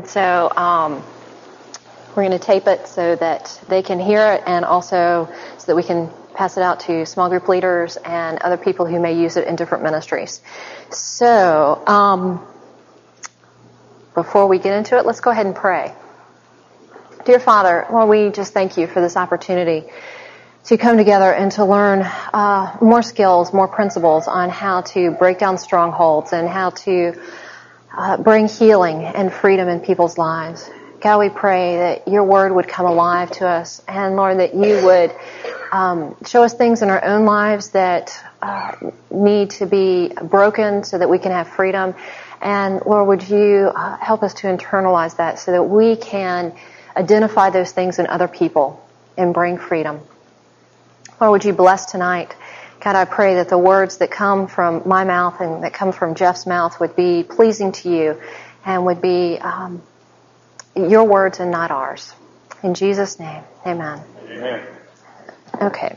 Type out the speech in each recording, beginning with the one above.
So we're going to tape it so that they can hear it, and also so that we can pass it out to small group leaders and other people who may use it in different ministries. So before we get into it, let's go ahead and pray. Dear Father, Lord, we just thank you for this opportunity to come together and to learn more skills, more principles on how to break down strongholds and how to bring healing and freedom in people's lives. God, we pray that your word would come alive to us, and Lord, that you would show us things in our own lives that need to be broken so that we can have freedom. And Lord, would you help us to internalize that so that we can identify those things in other people and bring freedom. Lord, would you bless tonight? God, I pray that the words that come from my mouth and that come from Jeff's mouth would be pleasing to you and would be your words and not ours. In Jesus' name, amen. Amen. Okay,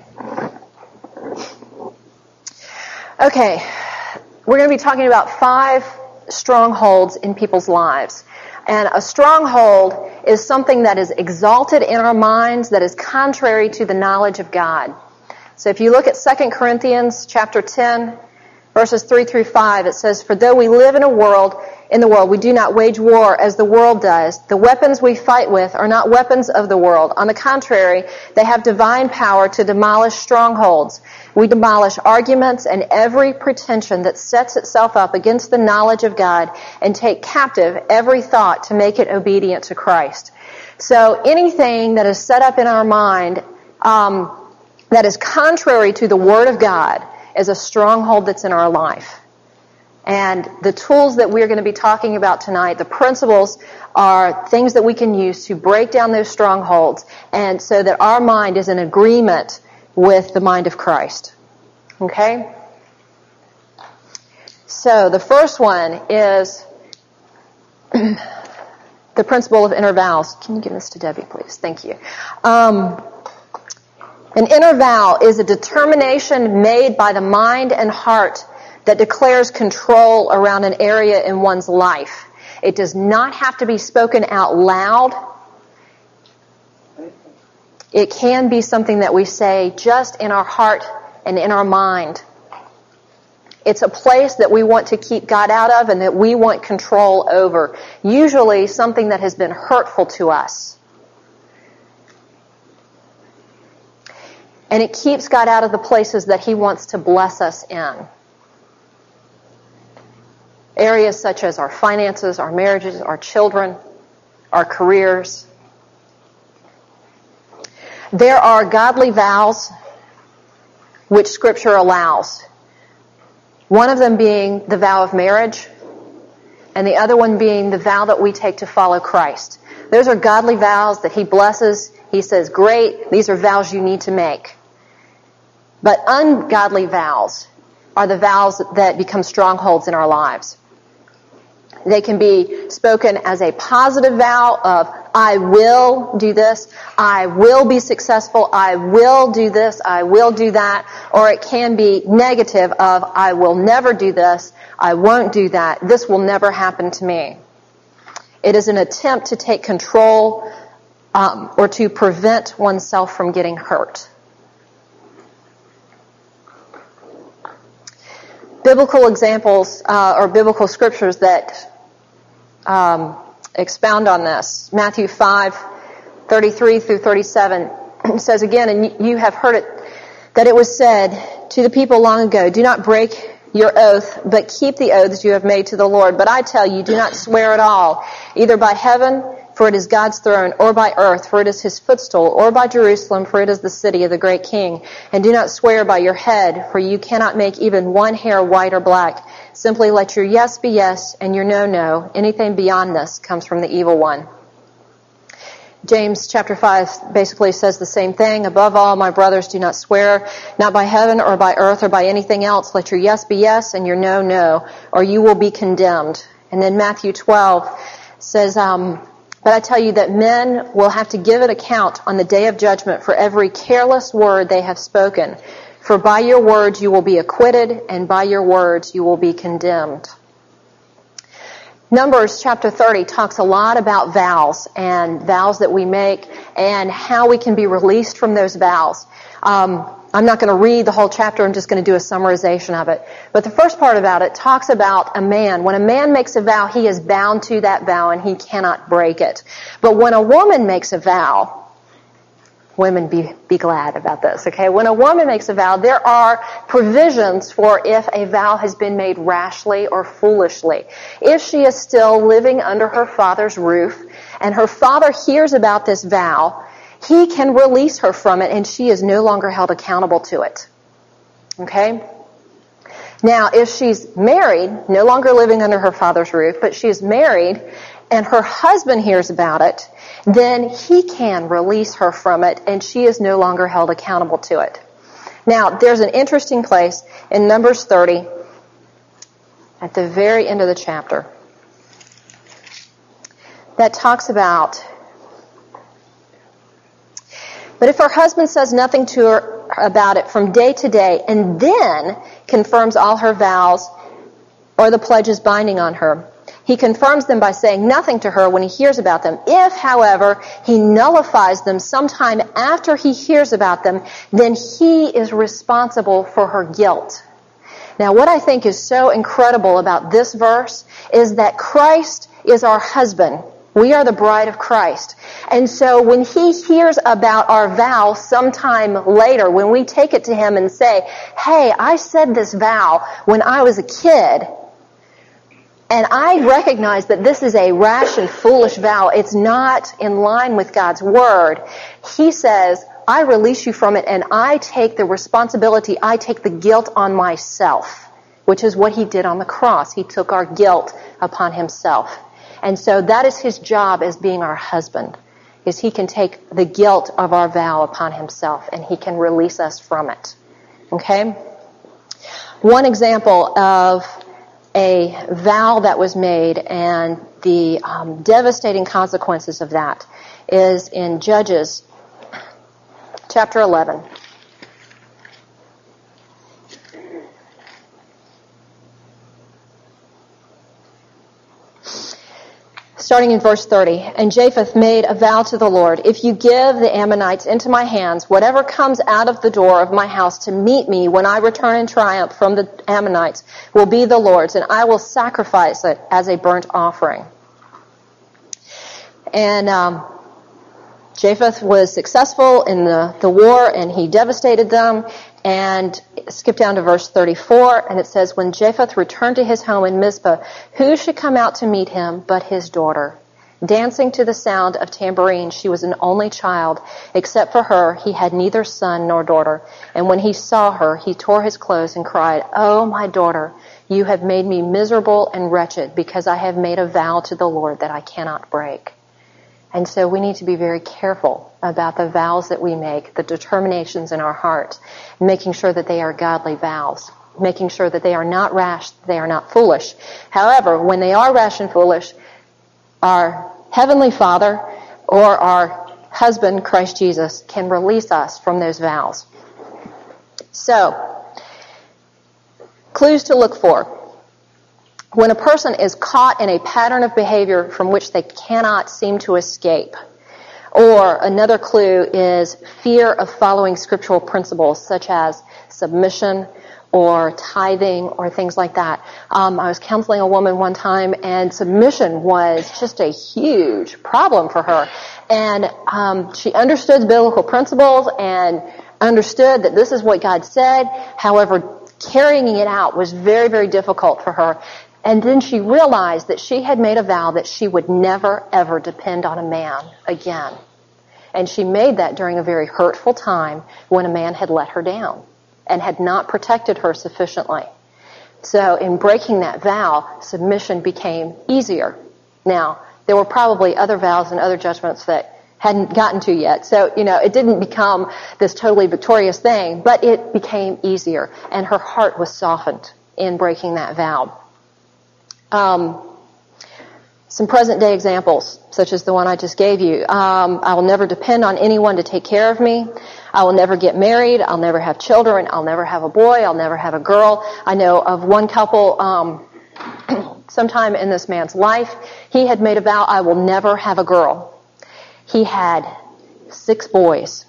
we're going to be talking about 5 strongholds in people's lives. And a stronghold is something that is exalted in our minds that is contrary to the knowledge of God. So if you look at 2 Corinthians chapter 10, verses 3 through 5, it says, "For though we live in the world, we do not wage war as the world does. The weapons we fight with are not weapons of the world. On the contrary, they have divine power to demolish strongholds. We demolish arguments and every pretension that sets itself up against the knowledge of God and take captive every thought to make it obedient to Christ." So anything that is set up in our mind that is contrary to the Word of God is a stronghold that's in our life. And the tools that we're going to be talking about tonight, the principles, are things that we can use to break down those strongholds, and so that our mind is in agreement with the mind of Christ. Okay? So the first one is the principle of inner vows. Can you give this to Debbie, please? Thank you. An inner vow is a determination made by the mind and heart that declares control around an area in one's life. It does not have to be spoken out loud. It can be something that we say just in our heart and in our mind. It's a place that we want to keep God out of and that we want control over. Usually something that has been hurtful to us. And it keeps God out of the places that He wants to bless us in. Areas such as our finances, our marriages, our children, our careers. There are godly vows which Scripture allows. One of them being the vow of marriage, and the other one being the vow that we take to follow Christ. Those are godly vows that He blesses. He says, great, these are vows you need to make. But ungodly vows are the vows that become strongholds in our lives. They can be spoken as a positive vow of, I will do this, I will be successful, I will do this, I will do that. Or it can be negative of, I will never do this, I won't do that, this will never happen to me. It is an attempt to take control or to prevent oneself from getting hurt. Biblical examples or biblical scriptures that expound on this. Matthew 5:33 through 37 says again, and you have heard it, that it was said to the people long ago, do not break your oath, but keep the oaths you have made to the Lord. But I tell you, do not swear at all, either by heaven, for it is God's throne, or by earth, for it is His footstool, or by Jerusalem, for it is the city of the great King. And do not swear by your head, for you cannot make even one hair white or black. Simply let your yes be yes, and your no, no. Anything beyond this comes from the evil one. James chapter 5 basically says the same thing. Above all, my brothers, do not swear, not by heaven or by earth or by anything else. Let your yes be yes, and your no, no, or you will be condemned. And then Matthew 12 says, but I tell you that men will have to give an account on the day of judgment for every careless word they have spoken. For by your words you will be acquitted, and by your words you will be condemned. Numbers chapter 30 talks a lot about vows and vows that we make and how we can be released from those vows. I'm not going to read the whole chapter. I'm just going to do a summarization of it. But the first part about it talks about a man. When a man makes a vow, he is bound to that vow and he cannot break it. But when a woman makes a vow, women be glad about this, okay? When a woman makes a vow, there are provisions for if a vow has been made rashly or foolishly. If she is still living under her father's roof and her father hears about this vow, he can release her from it and she is no longer held accountable to it. Okay? Now, if she's married, no longer living under her father's roof, but she's married and her husband hears about it, then he can release her from it and she is no longer held accountable to it. Now, there's an interesting place in Numbers 30 at the very end of the chapter that talks about, but if her husband says nothing to her about it from day to day and then confirms all her vows or the pledges binding on her, he confirms them by saying nothing to her when he hears about them. If, however, he nullifies them sometime after he hears about them, then he is responsible for her guilt. Now, what I think is so incredible about this verse is that Christ is our husband. We are the bride of Christ. And so when he hears about our vow sometime later, when we take it to him and say, hey, I said this vow when I was a kid, and I recognize that this is a rash and foolish vow. It's not in line with God's word. He says, I release you from it and I take the responsibility, I take the guilt on myself, which is what he did on the cross. He took our guilt upon himself. And so that is his job as being our husband, is he can take the guilt of our vow upon himself and he can release us from it. Okay? One example of a vow that was made and the devastating consequences of that is in Judges chapter 11. Starting in verse 30, and Japheth made a vow to the Lord, if you give the Ammonites into my hands, whatever comes out of the door of my house to meet me when I return in triumph from the Ammonites will be the Lord's, and I will sacrifice it as a burnt offering. And Japheth was successful in the war, and he devastated them. And skip down to verse 34, and it says, when Japheth returned to his home in Mizpah, who should come out to meet him but his daughter? Dancing to the sound of tambourine, she was an only child. Except for her, he had neither son nor daughter. And when he saw her, he tore his clothes and cried, oh, my daughter, you have made me miserable and wretched because I have made a vow to the Lord that I cannot break. And so we need to be very careful about the vows that we make, the determinations in our heart, making sure that they are godly vows, making sure that they are not rash, they are not foolish. However, when they are rash and foolish, our Heavenly Father or our husband, Christ Jesus, can release us from those vows. So, clues to look for. When a person is caught in a pattern of behavior from which they cannot seem to escape, or another clue is fear of following scriptural principles such as submission or tithing or things like that. I was counseling a woman one time and submission was just a huge problem for her. And she understood biblical principles and understood that this is what God said. However, carrying it out was very, very difficult for her. And then she realized that she had made a vow that she would never, ever depend on a man again. And she made that during a very hurtful time when a man had let her down and had not protected her sufficiently. So in breaking that vow, submission became easier. Now, there were probably other vows and other judgments that hadn't gotten to yet. So, it didn't become this totally victorious thing, but it became easier. And her heart was softened in breaking that vow. Some present-day examples, such as the one I just gave you. I will never depend on anyone to take care of me. I will never get married. I'll never have children. I'll never have a boy. I'll never have a girl. I know of one couple, sometime in this man's life, he had made a vow, I will never have a girl. He had 6 boys.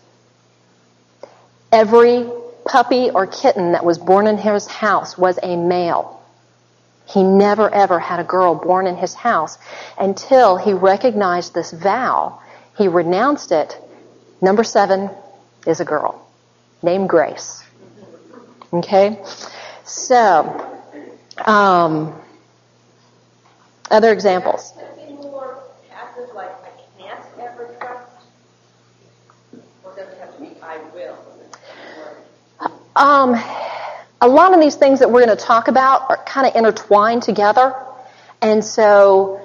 Every puppy or kitten that was born in his house was a male. He never ever had a girl born in his house until he recognized this vow. He renounced it. Number 7 is a girl named Grace. Okay? So, other examples. Something more passive, like I can't ever trust, or does it have to be I will? A lot of these things that we're going to talk about are kind of intertwined together, and so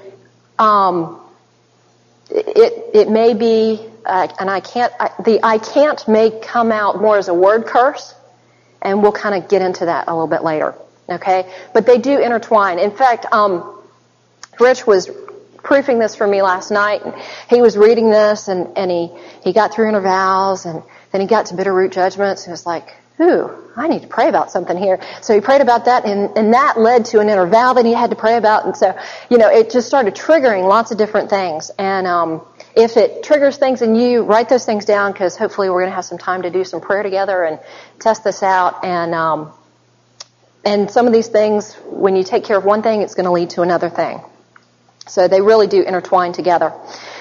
it may be, and I can't may come out more as a word curse, and we'll kind of get into that a little bit later. Okay, but they do intertwine. In fact, Rich was proofing this for me last night, and he was reading this, and he got through intervals, and then he got to Bitterroot Judgments, and was like, ooh, I need to pray about something here. So he prayed about that, and that led to an interval that he had to pray about, and so, it just started triggering lots of different things. And if it triggers things in you, write those things down, because hopefully we're going to have some time to do some prayer together and test this out. And some of these things, when you take care of one thing, it's going to lead to another thing. So they really do intertwine together.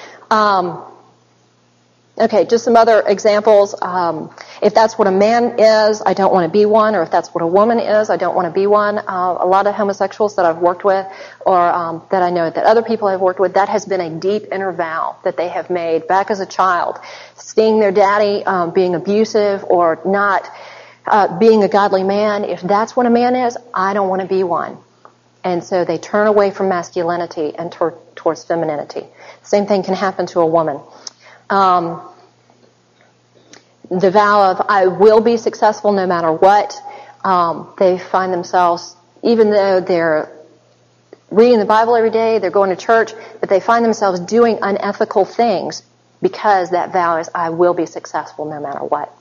Okay, just some other examples. If that's what a man is, I don't want to be one. Or if that's what a woman is, I don't want to be one. A lot of homosexuals that I've worked with, or that I know that other people have worked with, that has been a deep inner vow that they have made back as a child. Seeing their daddy being abusive or not being a godly man. If that's what a man is, I don't want to be one. And so they turn away from masculinity and towards femininity. Same thing can happen to a woman. The vow of I will be successful no matter what. They find themselves, even though they're reading the Bible every day, they're going to church, but they find themselves doing unethical things because that vow is I will be successful no matter what.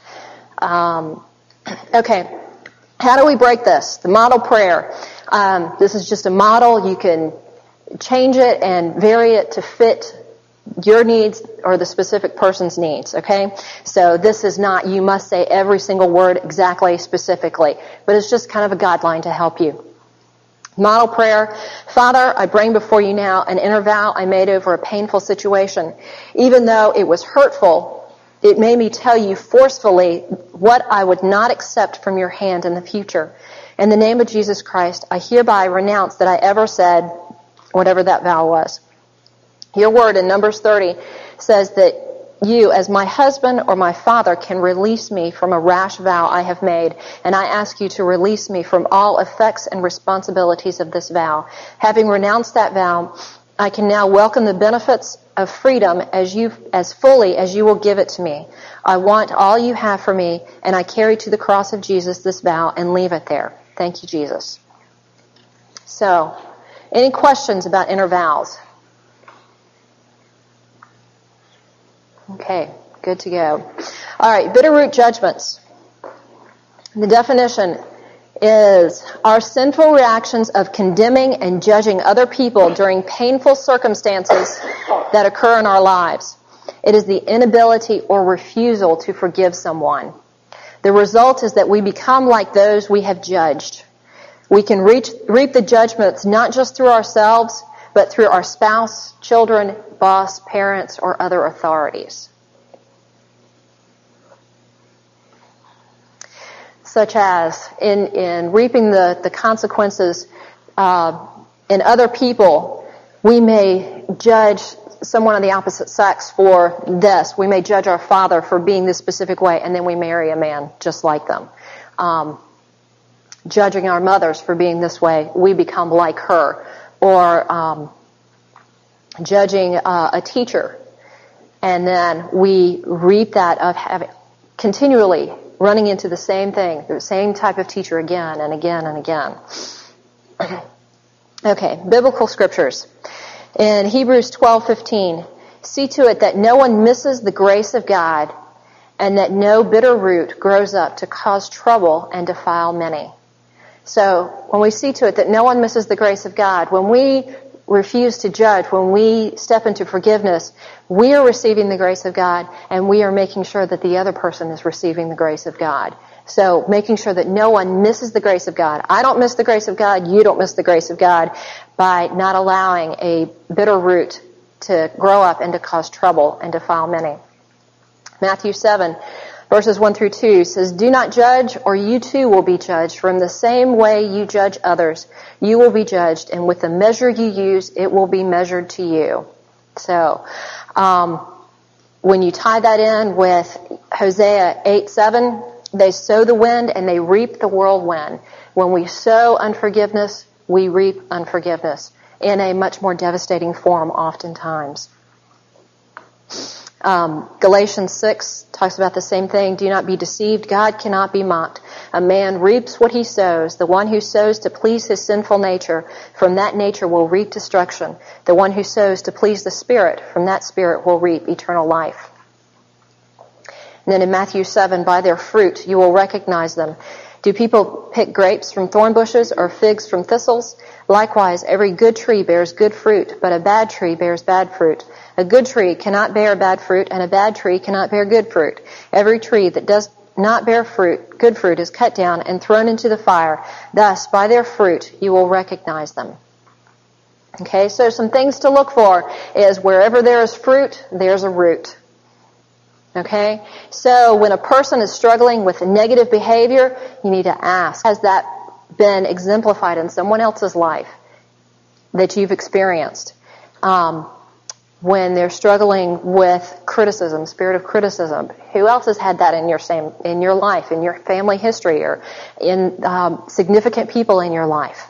Okay, how do we break this? The model prayer. This is just a model. You can change it and vary it to fit your needs or the specific person's needs, okay? So this is not, you must say every single word exactly, specifically, but it's just kind of a guideline to help you. Model prayer. Father, I bring before you now an inner vow I made over a painful situation. Even though it was hurtful, it made me tell you forcefully what I would not accept from your hand in the future. In the name of Jesus Christ, I hereby renounce that I ever said whatever that vow was. Your word in Numbers 30 says that you, as my husband or my father, can release me from a rash vow I have made, and I ask you to release me from all effects and responsibilities of this vow. Having renounced that vow, I can now welcome the benefits of freedom as fully as you will give it to me. I want all you have for me, and I carry to the cross of Jesus this vow and leave it there. Thank you, Jesus. So, any questions about inner vows? Okay, good to go. All right, Bitterroot Judgments. The definition is our sinful reactions of condemning and judging other people during painful circumstances that occur in our lives. It is the inability or refusal to forgive someone. The result is that we become like those we have judged. We can reap the judgments not just through ourselves, but through our spouse, children, boss, parents, or other authorities. Such as in reaping the consequences in other people, we may judge someone of the opposite sex for this. We may judge our father for being this specific way, and then we marry a man just like them. Judging our mothers for being this way, we become like her. Or judging a teacher, and then we reap that of having continually running into the same thing, the same type of teacher again and again and again. Okay, biblical scriptures. In Hebrews 12:15, see to it that no one misses the grace of God, and that no bitter root grows up to cause trouble and defile many. So when we see to it that no one misses the grace of God, when we refuse to judge, when we step into forgiveness, we are receiving the grace of God, and we are making sure that the other person is receiving the grace of God. So making sure that no one misses the grace of God. I don't miss the grace of God, you don't miss the grace of God, by not allowing a bitter root to grow up and to cause trouble and defile many. Matthew 7, verses 1 through 2 says, "Do not judge, or you too will be judged. From the same way you judge others, you will be judged, and with the measure you use, it will be measured to you." So, when you tie that in with Hosea 8:7, they sow the wind and they reap the whirlwind. When we sow unforgiveness, we reap unforgiveness in a much more devastating form oftentimes. Galatians 6 talks about the same thing. "Do not be deceived. God cannot be mocked. A man reaps what he sows. The one who sows to please his sinful nature, from that nature will reap destruction. The one who sows to please the Spirit, from that Spirit will reap eternal life." And then in Matthew 7, "By their fruit you will recognize them. Do people pick grapes from thorn bushes or figs from thistles? Likewise, every good tree bears good fruit, but a bad tree bears bad fruit. A good tree cannot bear bad fruit, and a bad tree cannot bear good fruit. Every tree that does not bear fruit, good fruit, is cut down and thrown into the fire. Thus, by their fruit, you will recognize them." Okay, so some things to look for is wherever there is fruit, there's a root. Okay, so when a person is struggling with negative behavior, you need to ask, has that been exemplified in someone else's life that you've experienced? When they're struggling with criticism, spirit of criticism, who else has had that in your life, in your family history, or in significant people in your life?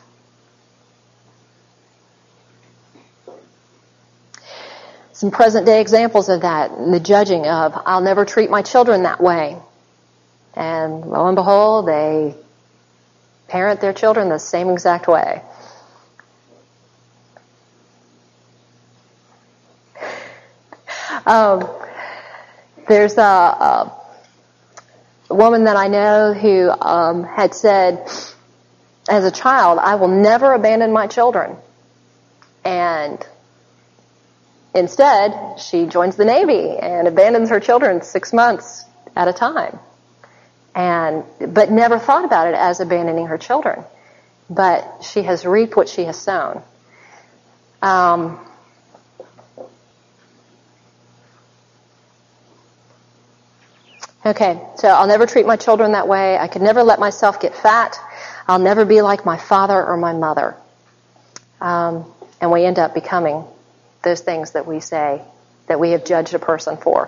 Some present-day examples of that, the judging of, "I'll never treat my children that way." And lo and behold, they parent their children the same exact way. There's a woman that I know who had said, as a child, "I will never abandon my children." And instead, she joins the Navy and abandons her children 6 months at a time. But never thought about it as abandoning her children. But she has reaped what she has sown. Okay, so I'll never treat my children that way. I could never let myself get fat. I'll never be like my father or my mother. And we end up becoming those things that we say that we have judged a person for.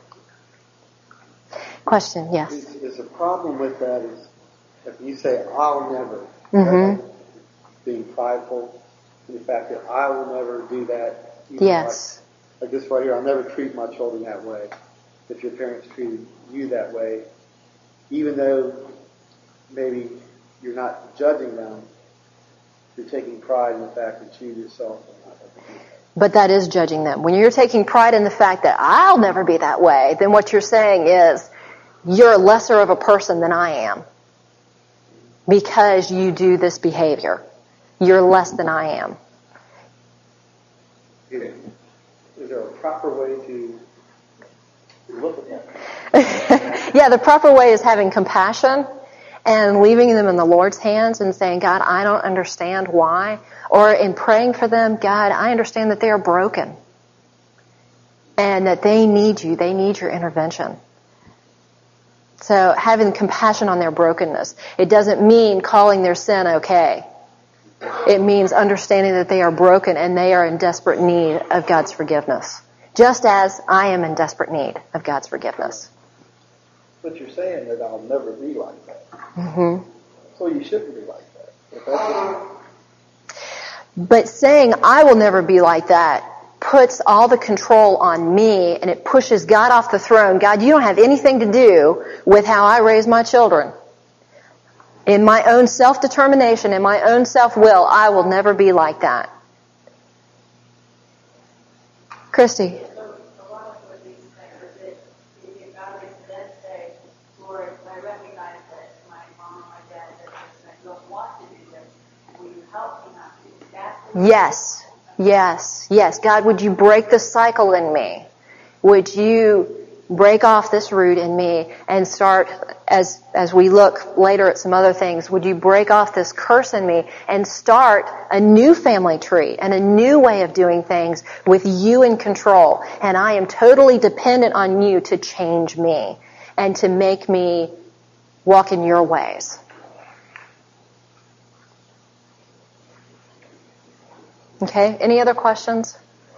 Question, yes. Is a problem with that is if you say, "I'll never," being prideful, and the fact that I will never do that. Yes. Like this right here, I'll never treat my children that way. If your parents treated you that way, even though maybe you're not judging them, you're taking pride in the fact that you yourself are not. But that is judging them. When you're taking pride in the fact that I'll never be that way, then what you're saying is you're lesser of a person than I am because you do this behavior. You're less than I am. Is there a proper way to look at that? Yeah, the proper way is having compassion and leaving them in the Lord's hands and saying, "God, I don't understand why." Or in praying for them, "God, I understand that they are broken and that they need you. They need your intervention." So having compassion on their brokenness. It doesn't mean calling their sin okay. It means understanding that they are broken and they are in desperate need of God's forgiveness. Just as I am in desperate need of God's forgiveness. But you're saying that I'll never be like that. Mm-hmm. So you shouldn't be like that. If that's But saying I will never be like that puts all the control on me, and it pushes God off the throne. God, you don't have anything to do with how I raise my children. In my own self-determination, in my own self-will, I will never be like that. Christy. So a lot of what these things is that if God is then say, "Lord, I recognize that my mom or my dad did this, and I don't want help me not to. Yes. God, would you break the cycle in me? Would you break off this root in me and start, as we look later at some other things, would you break off this curse in me and start a new family tree and a new way of doing things with you in control? And I am totally dependent on you to change me and to make me walk in your ways. Okay, any other questions?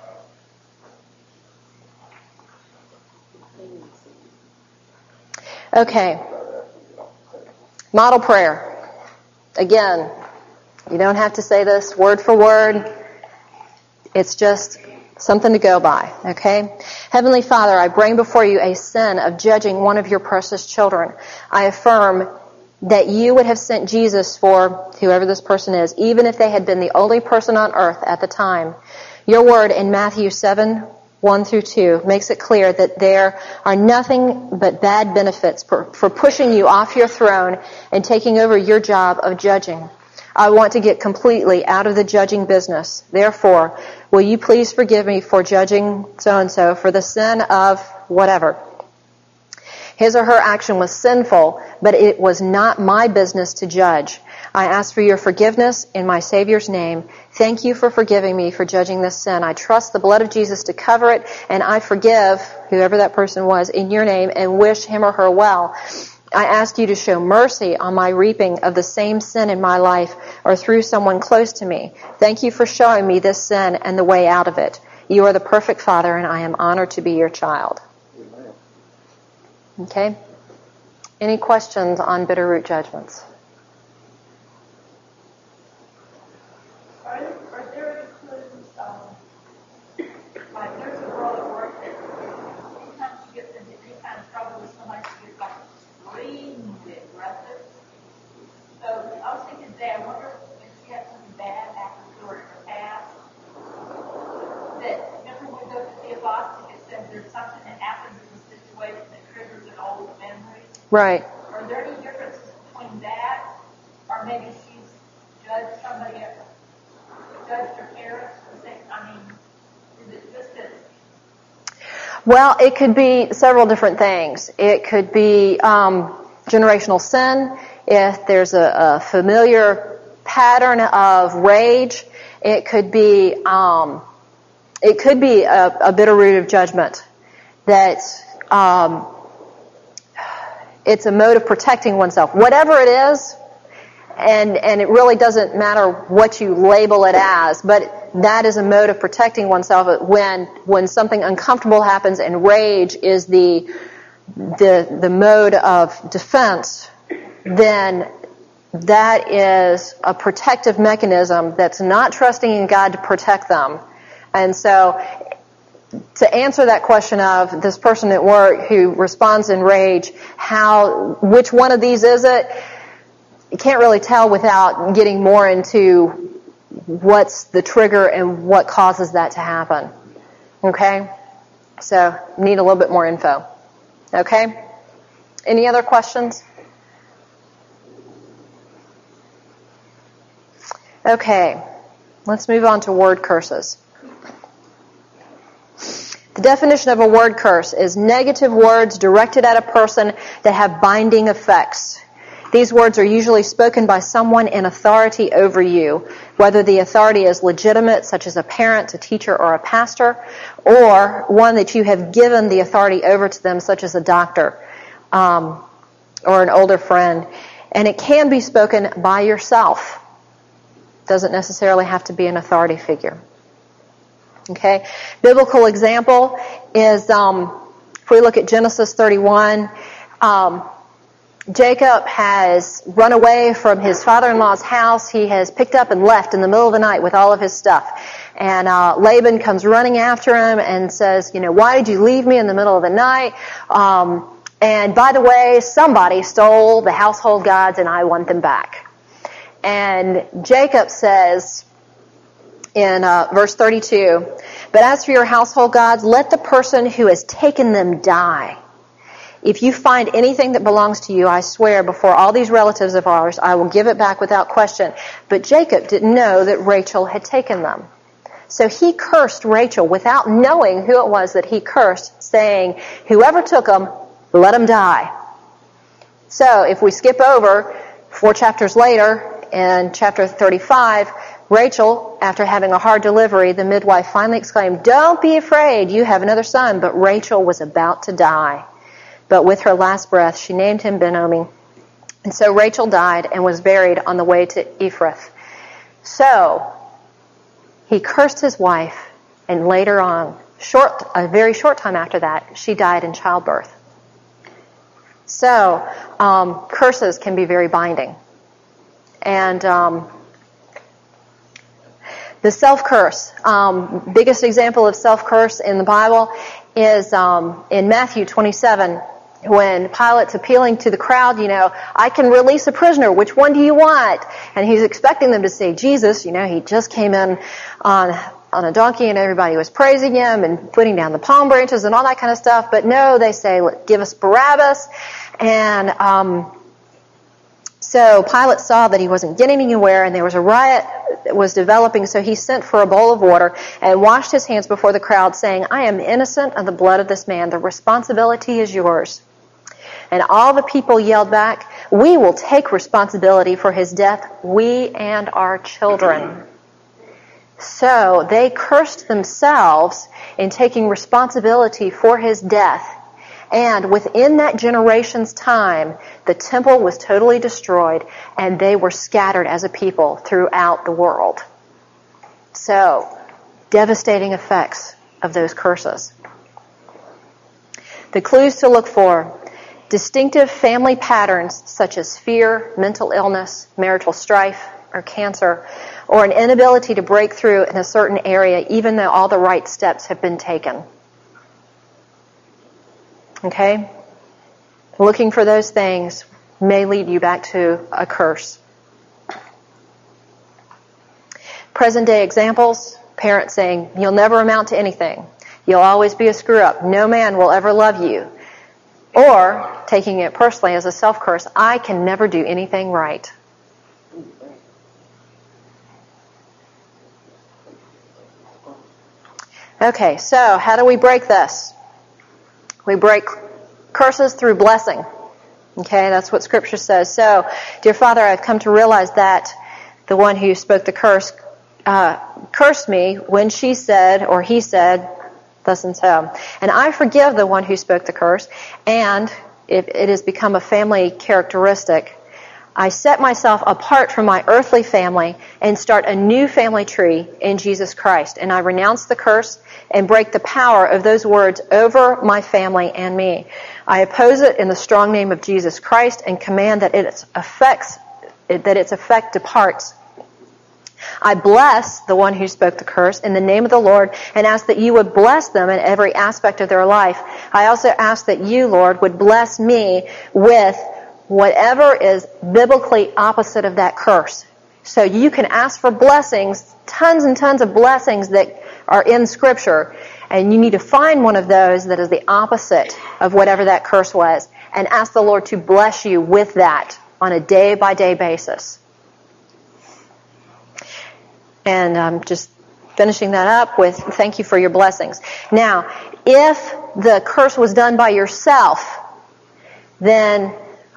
Okay. Model prayer. Again, you don't have to say this word for word. It's just something to go by, okay? Heavenly Father, I bring before you a sin of judging one of your precious children. I affirm that you would have sent Jesus for whoever this person is, even if they had been the only person on earth at the time. Your word in Matthew 7:1-2 makes it clear that there are nothing but bad benefits for pushing you off your throne and taking over your job of judging. I want to get completely out of the judging business. Therefore, will you please forgive me for judging so-and-so for the sin of whatever? His or her action was sinful, but it was not my business to judge. I ask for your forgiveness in my Savior's name. Thank you for forgiving me for judging this sin. I trust the blood of Jesus to cover it, and I forgive whoever that person was in your name and wish him or her well. I ask you to show mercy on my reaping of the same sin in my life or through someone close to me. Thank you for showing me this sin and the way out of it. You are the perfect Father, and I am honored to be your child. Okay? Any questions on bitter root judgments? Are there any clues, like there's a girl at work that anytime she gets into any kind of trouble with somebody, she gets like extremely aggressive. So I was thinking today, I wonder if she had something bad happen to her in her past. That remember when we go to see a boss, it says there's something that happens in the situation that triggers an old memory. Right. Are there any differences between that, or maybe she's judged somebody else? Judged her parents for the same, is it just that? Well, it could be several different things. It could be generational sin. If there's a familiar pattern of rage, it could be a bitter root of judgment. That it's a mode of protecting oneself. Whatever it is, and it really doesn't matter what you label it as, but that is a mode of protecting oneself when something uncomfortable happens and rage is the mode of defense, then that is a protective mechanism that's not trusting in God to protect them. And so to answer that question of this person at work who responds in rage, which one of these is it? You can't really tell without getting more into what's the trigger and what causes that to happen. Okay? So, need a little bit more info. Okay? Any other questions? Okay. Let's move on to word curses. The definition of a word curse is negative words directed at a person that have binding effects. These words are usually spoken by someone in authority over you, whether the authority is legitimate, such as a parent, a teacher, or a pastor, or one that you have given the authority over to them, such as a doctor or an older friend. And it can be spoken by yourself. Doesn't necessarily have to be an authority figure. Okay? Biblical example is, if we look at Genesis 31, Jacob has run away from his father-in-law's house. He has picked up and left in the middle of the night with all of his stuff. And Laban comes running after him and says, why did you leave me in the middle of the night? And by the way, somebody stole the household gods and I want them back. And Jacob says in verse 32, but as for your household gods, let the person who has taken them die. If you find anything that belongs to you, I swear before all these relatives of ours, I will give it back without question. But Jacob didn't know that Rachel had taken them. So he cursed Rachel without knowing who it was that he cursed, saying, whoever took them, let him die. So if we skip over 4 chapters later, in chapter 35, Rachel, after having a hard delivery, the midwife finally exclaimed, don't be afraid, you have another son. But Rachel was about to die. But with her last breath, she named him Ben-Oni. And so Rachel died and was buried on the way to Ephrath. So he cursed his wife, and later on, a very short time after that, she died in childbirth. So curses can be very binding. And the self-curse, biggest example of self-curse in the Bible is in Matthew 27, when Pilate's appealing to the crowd, I can release a prisoner. Which one do you want? And he's expecting them to say Jesus. He just came in on a donkey and everybody was praising him and putting down the palm branches and all that kind of stuff. But no, they say, give us Barabbas. And so Pilate saw that he wasn't getting anywhere, and there was a riot that was developing, so he sent for a bowl of water and washed his hands before the crowd, saying, I am innocent of the blood of this man. The responsibility is yours. And all the people yelled back, we will take responsibility for his death, we and our children. So they cursed themselves in taking responsibility for his death. And within that generation's time, the temple was totally destroyed, and they were scattered as a people throughout the world. So, devastating effects of those curses. The clues to look for: distinctive family patterns such as fear, mental illness, marital strife, or cancer, or an inability to break through in a certain area even though all the right steps have been taken. Okay? Looking for those things may lead you back to a curse. Present day examples: parents saying, you'll never amount to anything. You'll always be a screw-up. No man will ever love you. Or, taking it personally as a self-curse, I can never do anything right. Okay, so how do we break this? We break curses through blessing. Okay, that's what Scripture says. So, dear Father, I've come to realize that the one who spoke the curse cursed me when she said, or he said, thus and so. And I forgive the one who spoke the curse, and if it has become a family characteristic, I set myself apart from my earthly family and start a new family tree in Jesus Christ. And I renounce the curse and break the power of those words over my family and me. I oppose it in the strong name of Jesus Christ and command that its effect departs. I bless the one who spoke the curse in the name of the Lord and ask that you would bless them in every aspect of their life. I also ask that you, Lord, would bless me with whatever is biblically opposite of that curse. So you can ask for blessings, tons and tons of blessings that are in Scripture, and you need to find one of those that is the opposite of whatever that curse was, and ask the Lord to bless you with that on a day-by-day basis. And I'm just finishing that up with thank you for your blessings. Now, if the curse was done by yourself, then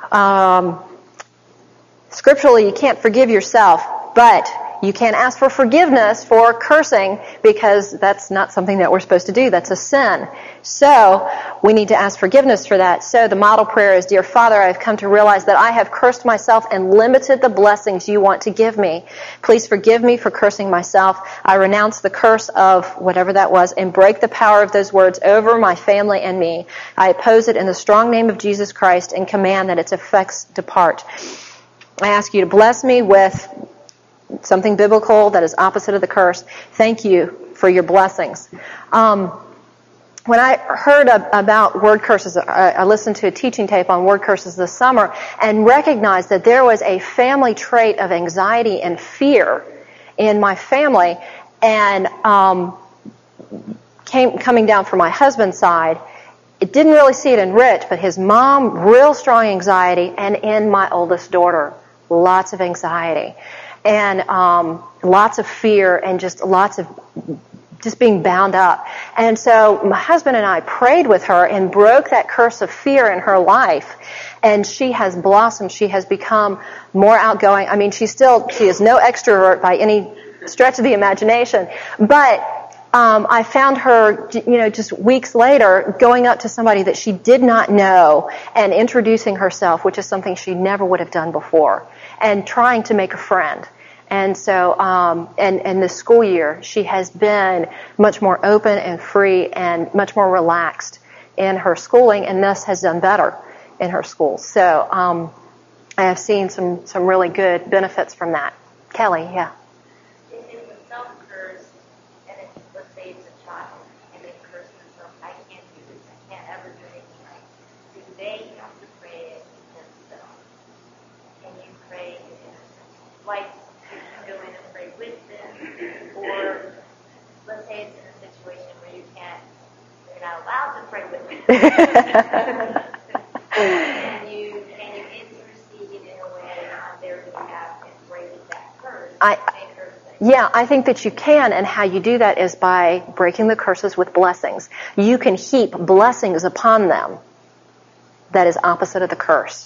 scripturally you can't forgive yourself, but you can ask for forgiveness for cursing, because that's not something that we're supposed to do. That's a sin. So we need to ask forgiveness for that. So the model prayer is, Dear Father, I've come to realize that I have cursed myself and limited the blessings you want to give me. Please forgive me for cursing myself. I renounce the curse of whatever that was and break the power of those words over my family and me. I oppose it in the strong name of Jesus Christ and command that its effects depart. I ask you to bless me with something biblical that is opposite of the curse. Thank you for your blessings. When I heard about word curses, I listened to a teaching tape on word curses this summer and recognized that there was a family trait of anxiety and fear in my family, and coming down from my husband's side, didn't really see it in Rich, but his mom, real strong anxiety, and in my oldest daughter, lots of anxiety. And lots of fear and just being bound up. And so my husband and I prayed with her and broke that curse of fear in her life. And she has blossomed. She has become more outgoing. I mean, she is no extrovert by any stretch of the imagination. But I found her, just weeks later, going up to somebody that she did not know and introducing herself, which is something she never would have done before, and trying to make a friend. And so, and this school year, she has been much more open and free and much more relaxed in her schooling, and thus has done better in her school. So, I have seen some really good benefits from that. Kelly, yeah. If it's a self-curse, and let's say it's a child, and they curse themselves, I can't do this, I can't ever do anything right. Do they have to pray it themselves? Can you pray it themselves? Like, go in and pray with them, or let's say it's in a situation where you're not allowed to pray with them. Can you intercede in a way on their behalf and break that curse? I think that you can, and how you do that is by breaking the curses with blessings. You can heap blessings upon them that is opposite of the curse.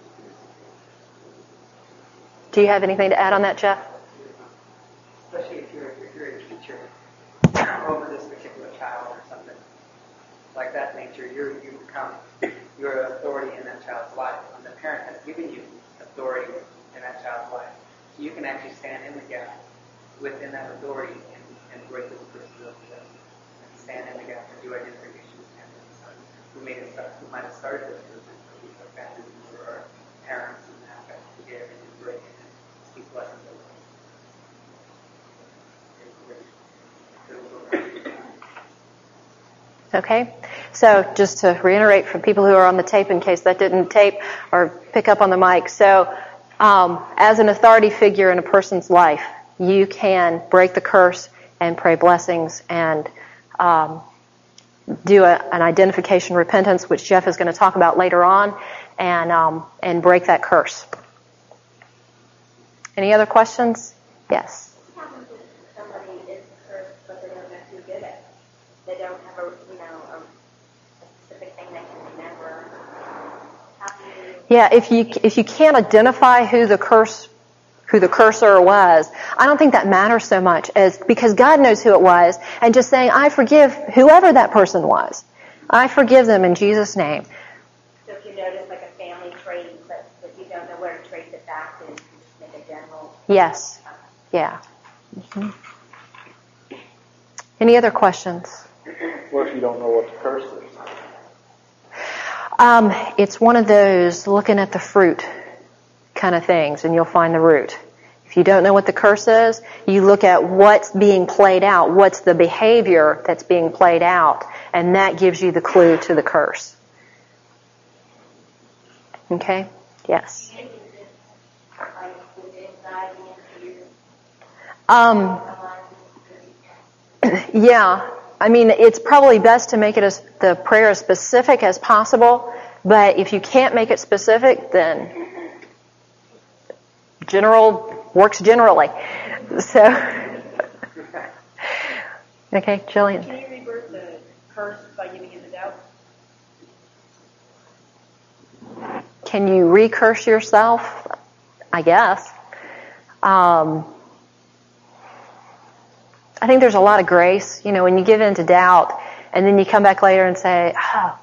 Do you have anything to add on that, Jeff? Especially if you're a teacher over this particular child or something like that nature, you become your authority in that child's life. And the parent has given you authority in that child's life. So you can actually stand in the gap within that authority and break those curses of them. And stand in the gap and do identification with who might have started those curses, or family members or our parents, and have to get everything to break it and speak blessings over them. Okay, so just to reiterate for people who are on the tape in case that didn't tape or pick up on the mic. So as an authority figure in a person's life, you can break the curse and pray blessings and do an identification repentance, which Jeff is going to talk about later on, and break that curse. Any other questions? Yes. What happens if somebody is cursed but they don't know who did it? They don't have a specific thing they can remember. How do you? Yeah, if you can't identify who the cursor was, I don't think that matters so much because God knows who it was, and just saying, I forgive whoever that person was. I forgive them in Jesus' name. So if you notice like a family trait, but you don't know where to trace it back to, you just make a general. Yes. Yeah. Mm-hmm. Any other questions? What if you don't know what the curse is? It's one of those looking at the fruit kind of things, and you'll find the root. If you don't know what the curse is, you look at what's being played out, what's the behavior that's being played out, and that gives you the clue to the curse. Okay? Yes. Yeah. I mean, it's probably best to make it the prayer as specific as possible, but if you can't make it specific, then general works generally. So, okay, Jillian. Can you revert the curse by giving him the doubt? Can you recurse yourself? I guess. I think there's a lot of grace, when you give in to doubt, and then you come back later and say,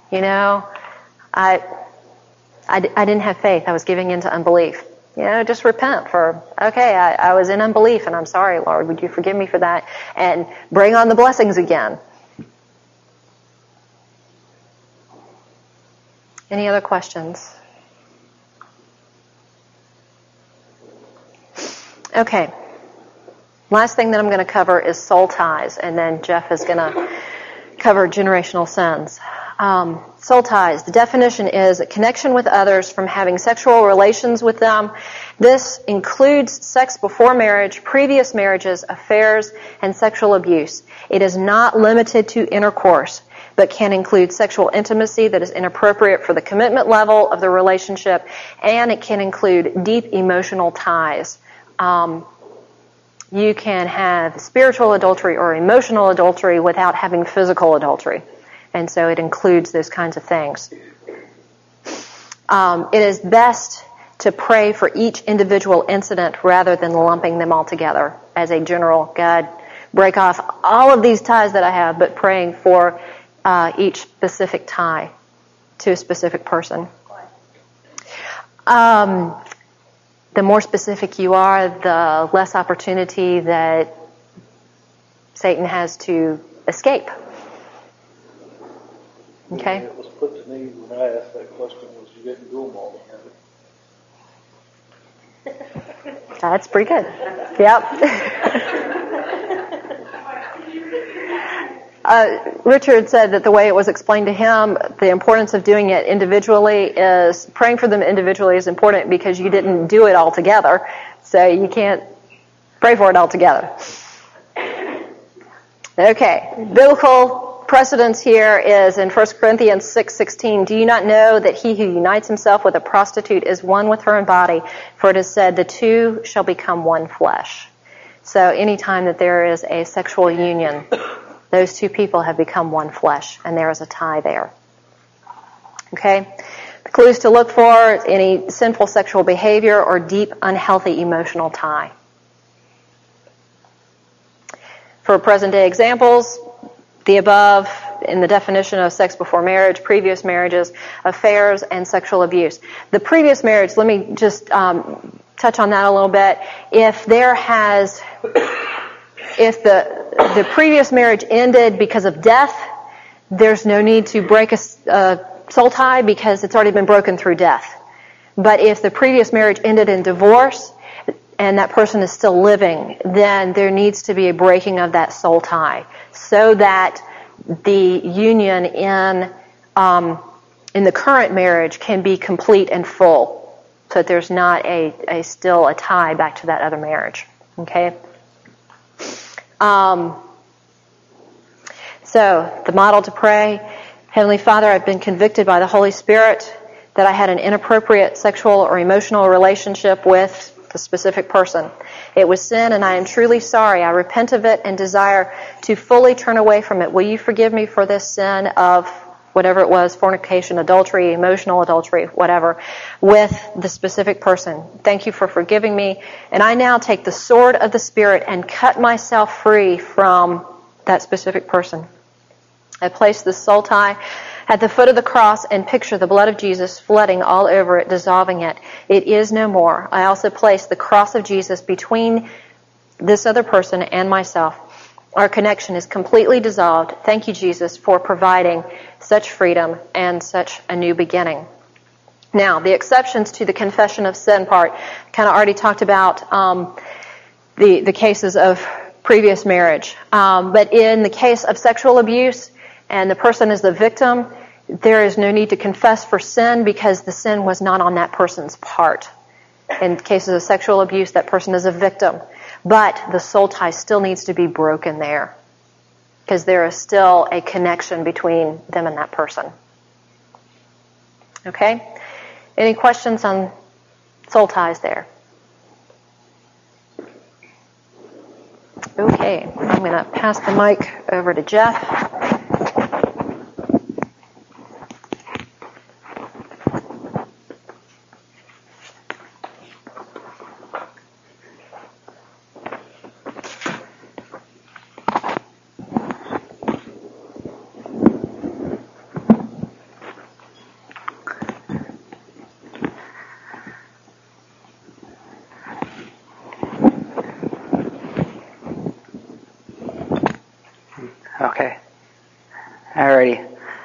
I didn't have faith. I was giving in to unbelief. Just repent for, I was in unbelief, and I'm sorry, Lord. Would you forgive me for that? And bring on the blessings again. Any other questions? Okay. Last thing that I'm going to cover is soul ties, and then Jeff is going to cover generational sins. Soul ties. The definition is a connection with others from having sexual relations with them. This includes sex before marriage, previous marriages, affairs, and sexual abuse. It is not limited to intercourse, but can include sexual intimacy that is inappropriate for the commitment level of the relationship, and it can include deep emotional ties. You can have spiritual adultery or emotional adultery without having physical adultery. And so it includes those kinds of things. It is best to pray for each individual incident rather than lumping them all together as a general, God, break off all of these ties that I have, but praying for each specific tie to a specific person. The more specific you are, the less opportunity that Satan has to escape. Okay? It was put to me when I asked that question was you didn't do them all together. That's pretty good. Yep. Richard said that the way it was explained to him, the importance of doing it individually is, praying for them individually is important because you didn't do it all together, so you can't pray for it all together. Okay, biblical precedence here is in 1 Corinthians 6:16. Do you not know that he who unites himself with a prostitute is one with her in body? For it is said, the two shall become one flesh. So anytime that there is a sexual union, those two people have become one flesh, and there is a tie there. Okay? The clues to look for, any sinful sexual behavior or deep, unhealthy emotional tie. For present-day examples, the above in the definition of sex before marriage, previous marriages, affairs, and sexual abuse. The previous marriage, let me just touch on that a little bit. If the previous marriage ended because of death, there's no need to break a soul tie because it's already been broken through death. But if the previous marriage ended in divorce and that person is still living, then there needs to be a breaking of that soul tie so that the union in the current marriage can be complete and full, so that there's not still a tie back to that other marriage. Okay? So, the model to pray, Heavenly Father, I've been convicted by the Holy Spirit that I had an inappropriate sexual or emotional relationship with the specific person. It was sin, and I am truly sorry. I repent of it and desire to fully turn away from it. Will you forgive me for this sin of whatever it was, fornication, adultery, emotional adultery, whatever, with the specific person? Thank you for forgiving me. And I now take the sword of the Spirit and cut myself free from that specific person. I place the soul tie at the foot of the cross and picture the blood of Jesus flooding all over it, dissolving it. It is no more. I also place the cross of Jesus between this other person and myself. Our connection is completely dissolved. Thank you, Jesus, for providing such freedom and such a new beginning. Now, the exceptions to the confession of sin part, kind of already talked about the cases of previous marriage. But in the case of sexual abuse and the person is the victim, there is no need to confess for sin because the sin was not on that person's part. In cases of sexual abuse, that person is a victim. But the soul tie still needs to be broken there because there is still a connection between them and that person. Okay? Any questions on soul ties there? Okay, I'm going to pass the mic over to Jeff. Okay. Alrighty.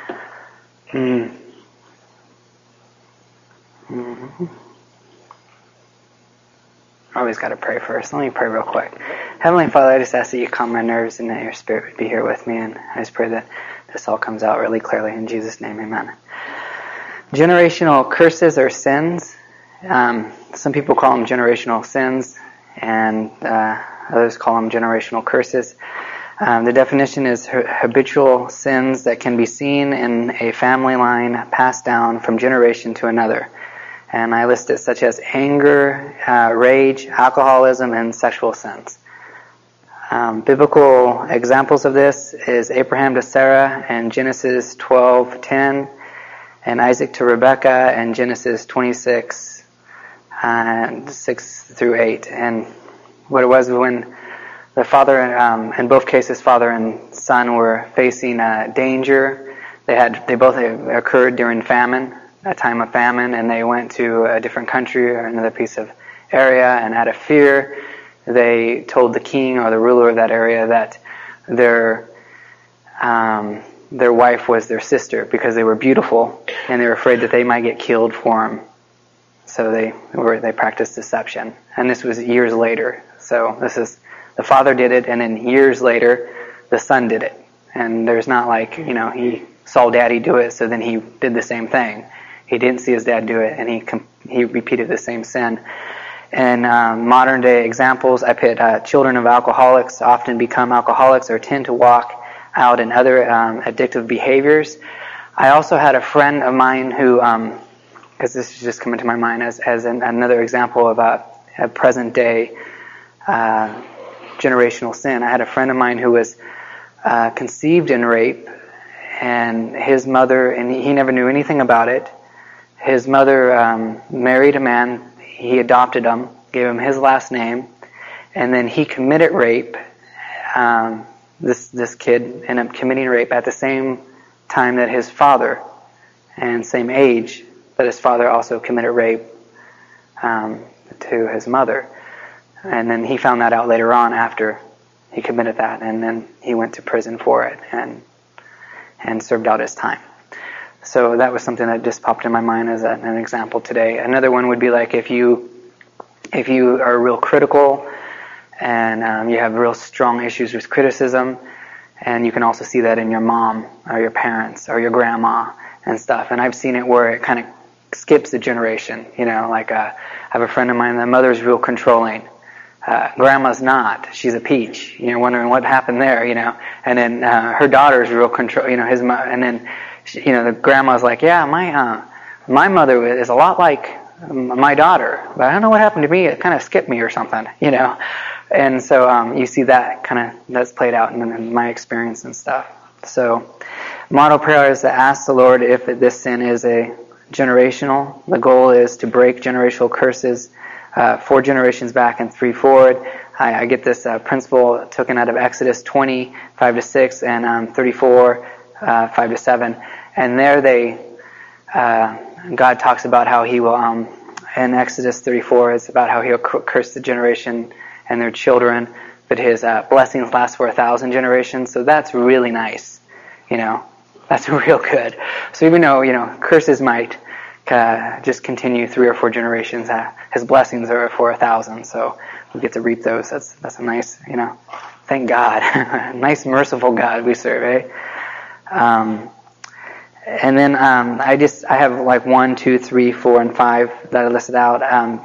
Always got to pray first. Let me pray real quick. Heavenly Father, I just ask that you calm my nerves and that your Spirit would be here with me. And I just pray that this all comes out really clearly. In Jesus' name, amen. Generational curses or sins. Some people call them generational sins, and others call them generational curses. The definition is habitual sins that can be seen in a family line passed down from generation to another. And I list it such as anger, rage, alcoholism, and sexual sins. Biblical examples of this is Abraham to Sarah in Genesis 12:10, and Isaac to Rebekah in Genesis 26, 6 through 8. And what it was when the father, in both cases, father and son were facing danger. They both occurred during famine, a time of famine, and they went to a different country or another piece of area, and out of fear, they told the king or the ruler of that area that their wife was their sister because they were beautiful, and they were afraid that they might get killed for them. So they practiced deception, and this was years later. So this is the father did it, and then years later, the son did it. And there's not like he saw daddy do it, so then he did the same thing. He didn't see his dad do it, and he repeated the same sin. And modern day examples, I put children of alcoholics often become alcoholics or tend to walk out in other addictive behaviors. I also had a friend of mine who, because this is just coming to my mind as another example of a present day generational sin. I had a friend of mine who was conceived in rape, and his mother, and he never knew anything about it. His mother married a man. He adopted him, gave him his last name, and then he committed rape. This kid ended up committing rape at the same time that his father, and same age, that his father also committed rape to his mother. And then he found that out later on after he committed that, and then he went to prison for it and served out his time. So that was something that just popped in my mind as an example today. Another one would be like if you are real critical and you have real strong issues with criticism, and you can also see that in your mom or your parents or your grandma and stuff. And I've seen it where it kind of skips a generation. Like I have a friend of mine, the mother's real controlling. Grandma's not. She's a peach. Wondering what happened there. And then her daughter's real control. His mother, and then the grandma's like, yeah, my mother is a lot like my daughter, but I don't know what happened to me. It kind of skipped me or something. And so you see that that's played out in my experience and stuff. So model prayer is to ask the Lord if this sin is a generational. The goal is to break generational curses 4 generations back and 3 forward. I get this principle taken out of Exodus 20, 5-6, and 34, 5-7. And there God talks about how he will, in Exodus 34, it's about how he'll curse the generation and their children, but his blessings last for 1,000 generations. So that's really nice. That's real good. So even though, curses might just continue 3 or 4 generations, his blessings are for 1,000, so we get to reap those. That's a nice, thank God. Nice, merciful God we serve, eh? And then I have like 1, 2, 3, 4, and 5 that I listed out.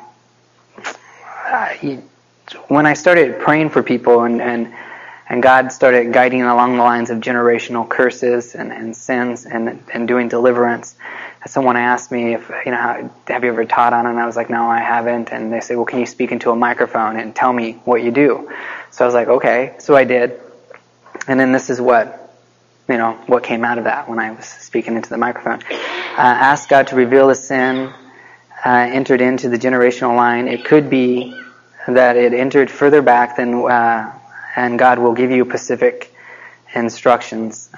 When I started praying for people and God started guiding along the lines of generational curses and sins and doing deliverance, someone asked me if, have you ever taught on it? And I was like, no, I haven't. And they said, well, can you speak into a microphone and tell me what you do? So I was like, okay. So I did. And then this is what came out of that when I was speaking into the microphone. Ask God to reveal the sin entered into the generational line. It could be that it entered further back than, and God will give you specific instructions.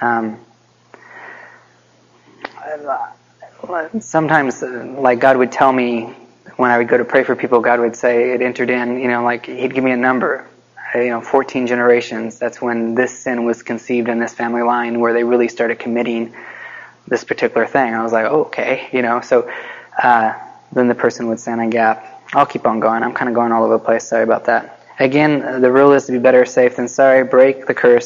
Sometimes, like God would tell me when I would go to pray for people, God would say it entered in, like He'd give me a number, 14 generations. That's when this sin was conceived in this family line where they really started committing this particular thing. I was like, oh, okay, so then the person would stand in gap. I'll keep on going. I'm kind of going all over the place. Sorry about that. Again, the rule is to be better safe than sorry. Break the curse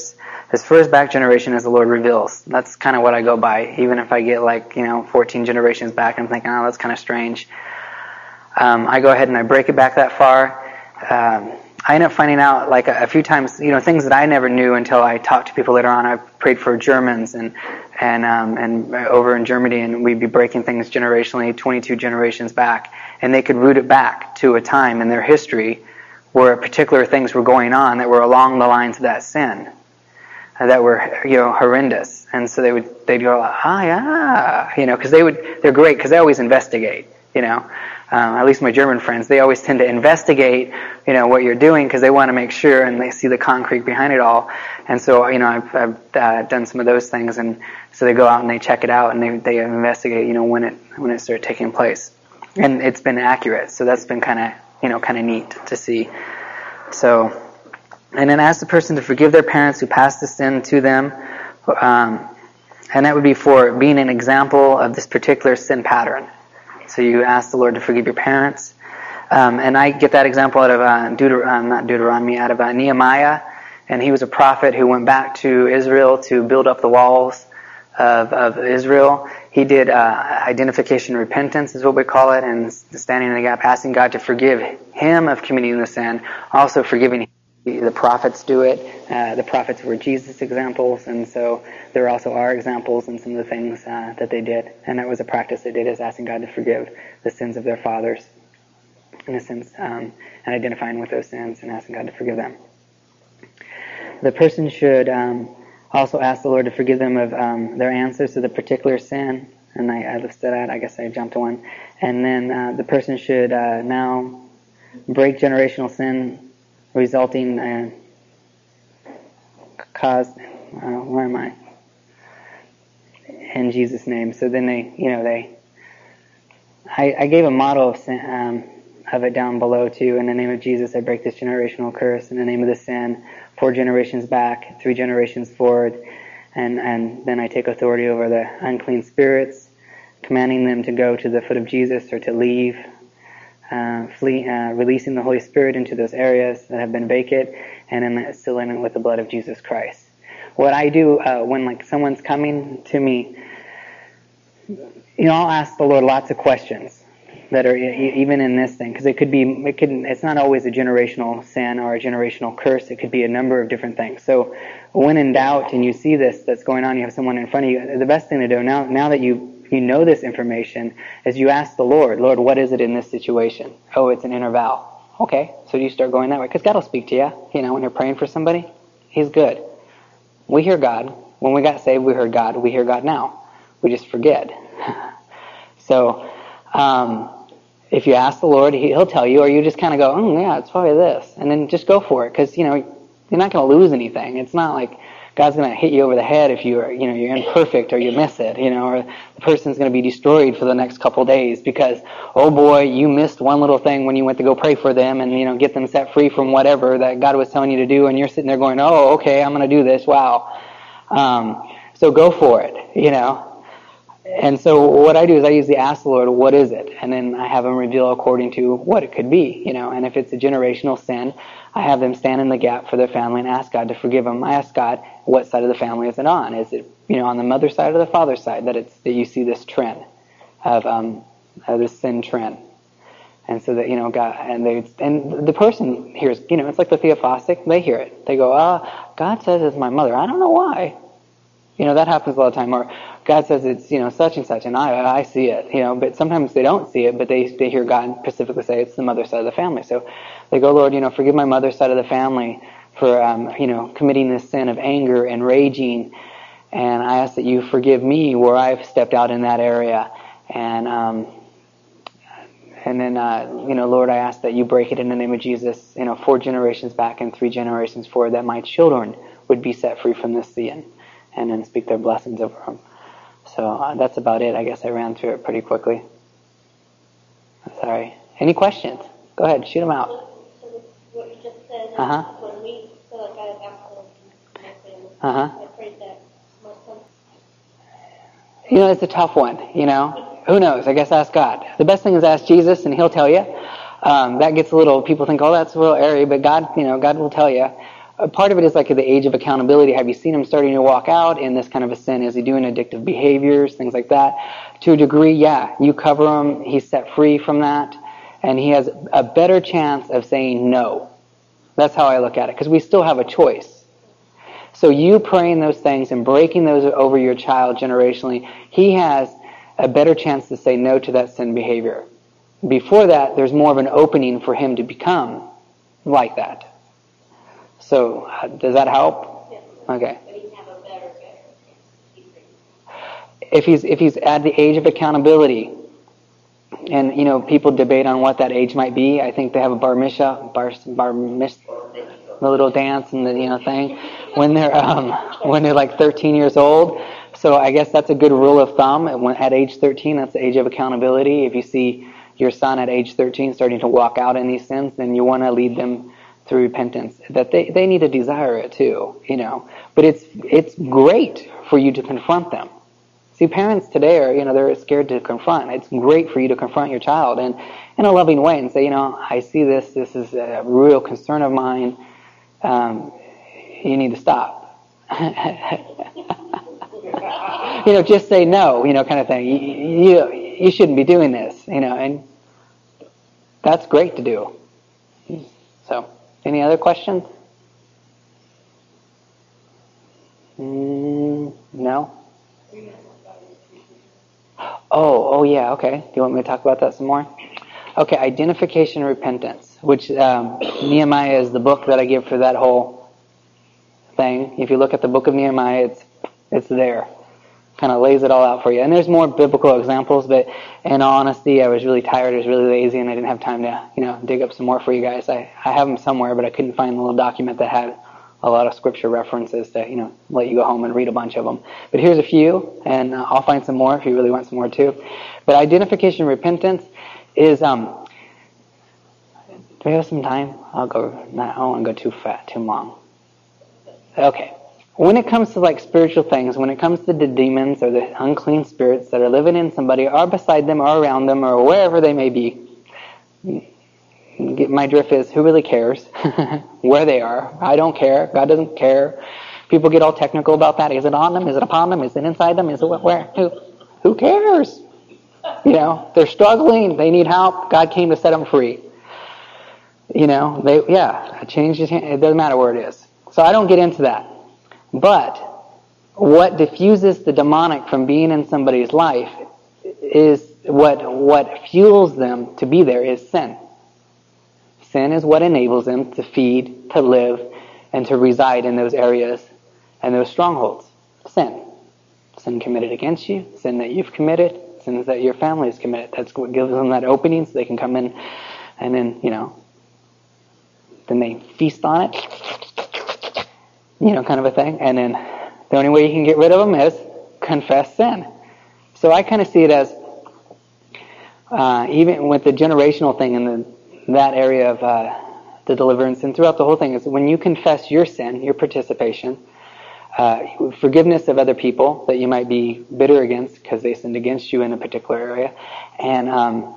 as far as back generation as the Lord reveals. That's kind of what I go by. Even if I get 14 generations back, I'm thinking, that's kind of strange. I go ahead and I break it back that far. I end up finding out a few times, things that I never knew until I talked to people later on. I prayed for Germans and over in Germany, and we'd be breaking things generationally, 22 generations back, and they could root it back to a time in their history where particular things were going on that were along the lines of that sin, that were horrendous. And so they'd go, because they're great because they always investigate, At least my German friends, they always tend to investigate, what you're doing because they want to make sure and they see the concrete behind it all. And so, I've done some of those things, and so they go out and they check it out and they investigate, when it started taking place, and it's been accurate. So that's been kind of neat to see. So, and then ask the person to forgive their parents who passed the sin to them, and that would be for being an example of this particular sin pattern. So you ask the Lord to forgive your parents. And I get that example out of out of Nehemiah. And he was a prophet who went back to Israel to build up the walls of Israel. He did identification repentance is what we call it, and standing in the gap, asking God to forgive him of committing the sin, also forgiving him. The prophets do it. The prophets were Jesus' examples, and so there also are examples in some of the things that they did. And that was a practice they did, is asking God to forgive the sins of their fathers, in a sense, and identifying with those sins and asking God to forgive them. The person should also ask the Lord to forgive them of their answers to the particular sin. And I listed that. I guess I jumped to one. And then the person should now break generational sin resulting where am I? In Jesus' name. So then I gave a model of it down below too. In the name of Jesus, I break this generational curse. In the name of the sin, 4 generations back, 3 generations forward, and then I take authority over the unclean spirits, commanding them to go to the foot of Jesus or to leave. Releasing the Holy Spirit into those areas that have been vacant, and then sealing it with the blood of Jesus Christ. What I do when someone's coming to me, I'll ask the Lord lots of questions that are even in this thing, because it's not always a generational sin or a generational curse. It could be a number of different things. So when in doubt and you see this that's going on, you have someone in front of you, the best thing to do now that you know this information is you ask the Lord, what is it in this situation? Oh, it's an inner vow. Okay, so you start going that way, because God will speak to you. When you're praying for somebody, He's good. We hear God. When we got saved, we heard God. We hear God now. We just forget. So, if you ask the Lord, He'll tell you, or you just kind of go, yeah, it's probably this, and then just go for it, because you're not going to lose anything. It's not like God's going to hit you over the head if you're imperfect or you miss it, or the person's going to be destroyed for the next couple of days because, oh boy, you missed one little thing when you went to go pray for them and, get them set free from whatever that God was telling you to do, and you're sitting there going, oh, okay, I'm going to do this, wow. So go for it, And so what I do is I usually ask the Lord, what is it? And then I have Him reveal according to what it could be, and if it's a generational sin, I have them stand in the gap for their family and ask God to forgive them. I ask God, what side of the family is it on? Is it, on the mother's side or the father's side that you see this trend of this sin trend? And so that, God, and the person hears, it's like the theophostic, they hear it. They go, God says it's my mother. I don't know why. That happens all the time. Or God says it's, such and such, and I see it, but sometimes they don't see it, but they hear God specifically say it's the mother's side of the family. So they go, Lord, forgive my mother's side of the family for, committing this sin of anger and raging, and I ask that you forgive me where I've stepped out in that area, and then, Lord, I ask that you break it in the name of Jesus, 4 generations back and 3 generations forward, that my children would be set free from this sin, and then speak their blessings over them. So that's about it. I guess I ran through it pretty quickly. Sorry. Any questions? Go ahead, shoot them out. So what you just said, when we feel like I have alcohol in my family, I pray that my son... It's a tough one, Who knows? I guess ask God. The best thing is ask Jesus, and He'll tell you. That gets a little, people think, that's a little airy, but God, God will tell you. part of it is like at the age of accountability. Have you seen him starting to walk out in this kind of a sin? Is he doing addictive behaviors, things like that? To a degree, yeah. You cover him, he's set free from that, and he has a better chance of saying no. That's how I look at it, because we still have a choice. So you praying those things and breaking those over your child generationally, he has a better chance to say no to that sin behavior. Before that, there's more of an opening for him to become like that. So, does that help? Yes. Okay. But he'd have a better If he's at the age of accountability, and people debate on what that age might be. I think they have a bar mitzvah, the little dance and the thing when they're like 13 years old. So I guess that's a good rule of thumb. At age 13, that's the age of accountability. If you see your son at age 13 starting to walk out in these sins, then you want to lead them through repentance. That they need to desire it too, But it's great for you to confront them. See, parents today are, they're scared to confront. It's great for you to confront your child and in a loving way and say, I see this. This is a real concern of mine. You need to stop. Just say no, kind of thing. You shouldn't be doing this, and that's great to do. So, any other questions? No? Oh, yeah, okay. Do you want me to talk about that some more? Okay, identification and repentance, which Nehemiah is the book that I give for that whole thing. If you look at the book of Nehemiah, it's there. Kind of lays it all out for you. And there's more biblical examples, but in all honesty, I was really tired, I was really lazy, and I didn't have time to, dig up some more for you guys. I have them somewhere, but I couldn't find the little document that had a lot of scripture references to, let you go home and read a bunch of them. But here's a few, and I'll find some more if you really want some more too. But identification and repentance is, do we have some time? I don't want to go too long. Okay. When it comes to like spiritual things, when it comes to the demons or the unclean spirits that are living in somebody or beside them or around them or wherever they may be, my drift is, who really cares where they are? I don't care. God doesn't care. People get all technical about that. Is it on them? Is it upon them? Is it inside them? Is it where? Who cares? They're struggling. They need help. God came to set them free. Change it doesn't matter where it is. So I don't get into that. But what diffuses the demonic from being in somebody's life is what fuels them to be there is sin. Sin is what enables them to feed, to live, and to reside in those areas and those strongholds. Sin. Sin committed against you, sin that you've committed, sins that your family has committed. That's what gives them that opening so they can come in and then, then they feast on it. Kind of a thing. And then the only way you can get rid of them is confess sin. So I kind of see it as, even with the generational thing in that area of the deliverance and throughout the whole thing, is when you confess your sin, your participation, forgiveness of other people that you might be bitter against because they sinned against you in a particular area, and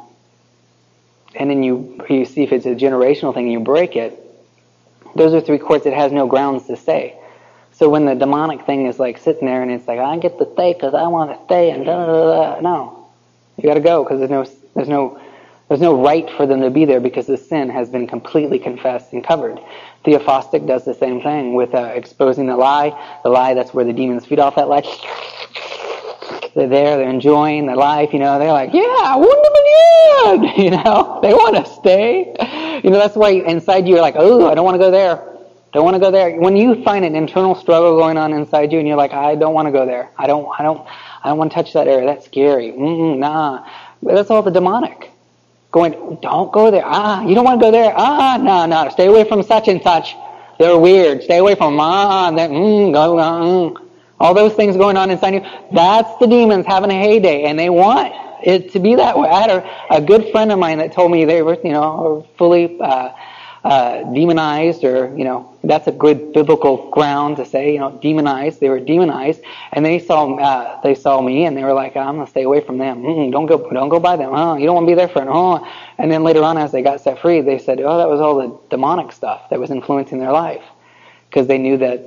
then you see if it's a generational thing and you break it. Those are three courts it has no grounds to stay. So when the demonic thing is like sitting there and it's like, I get to stay because I want to stay and no, you got to go because there's no right for them to be there because the sin has been completely confessed and covered. Theophostic does the same thing with exposing the lie. The lie, that's where the demons feed off that lie. They're there, they're enjoying the life, they're like, yeah, wouldn't have been good, they want to stay. That's why inside you you're like, oh, I don't want to go there. Don't want to go there. When you find an internal struggle going on inside you and you're like, I don't want to go there. I don't want to touch that area. That's scary. Nah. That's all the demonic. Going, don't go there. You don't want to go there. No. Stay away from such and such. They're weird. Stay away from go. All those things going on inside you. That's the demons having a heyday, and they want it to be that way. I had a good friend of mine that told me they were, fully demonized, or that's a good biblical ground to say, demonized. They were demonized, and they saw me, and they were like, I'm gonna stay away from them. Don't go by them. You don't want to be their friend. And then later on, as they got set free, they said, that was all the demonic stuff that was influencing their life. because they knew that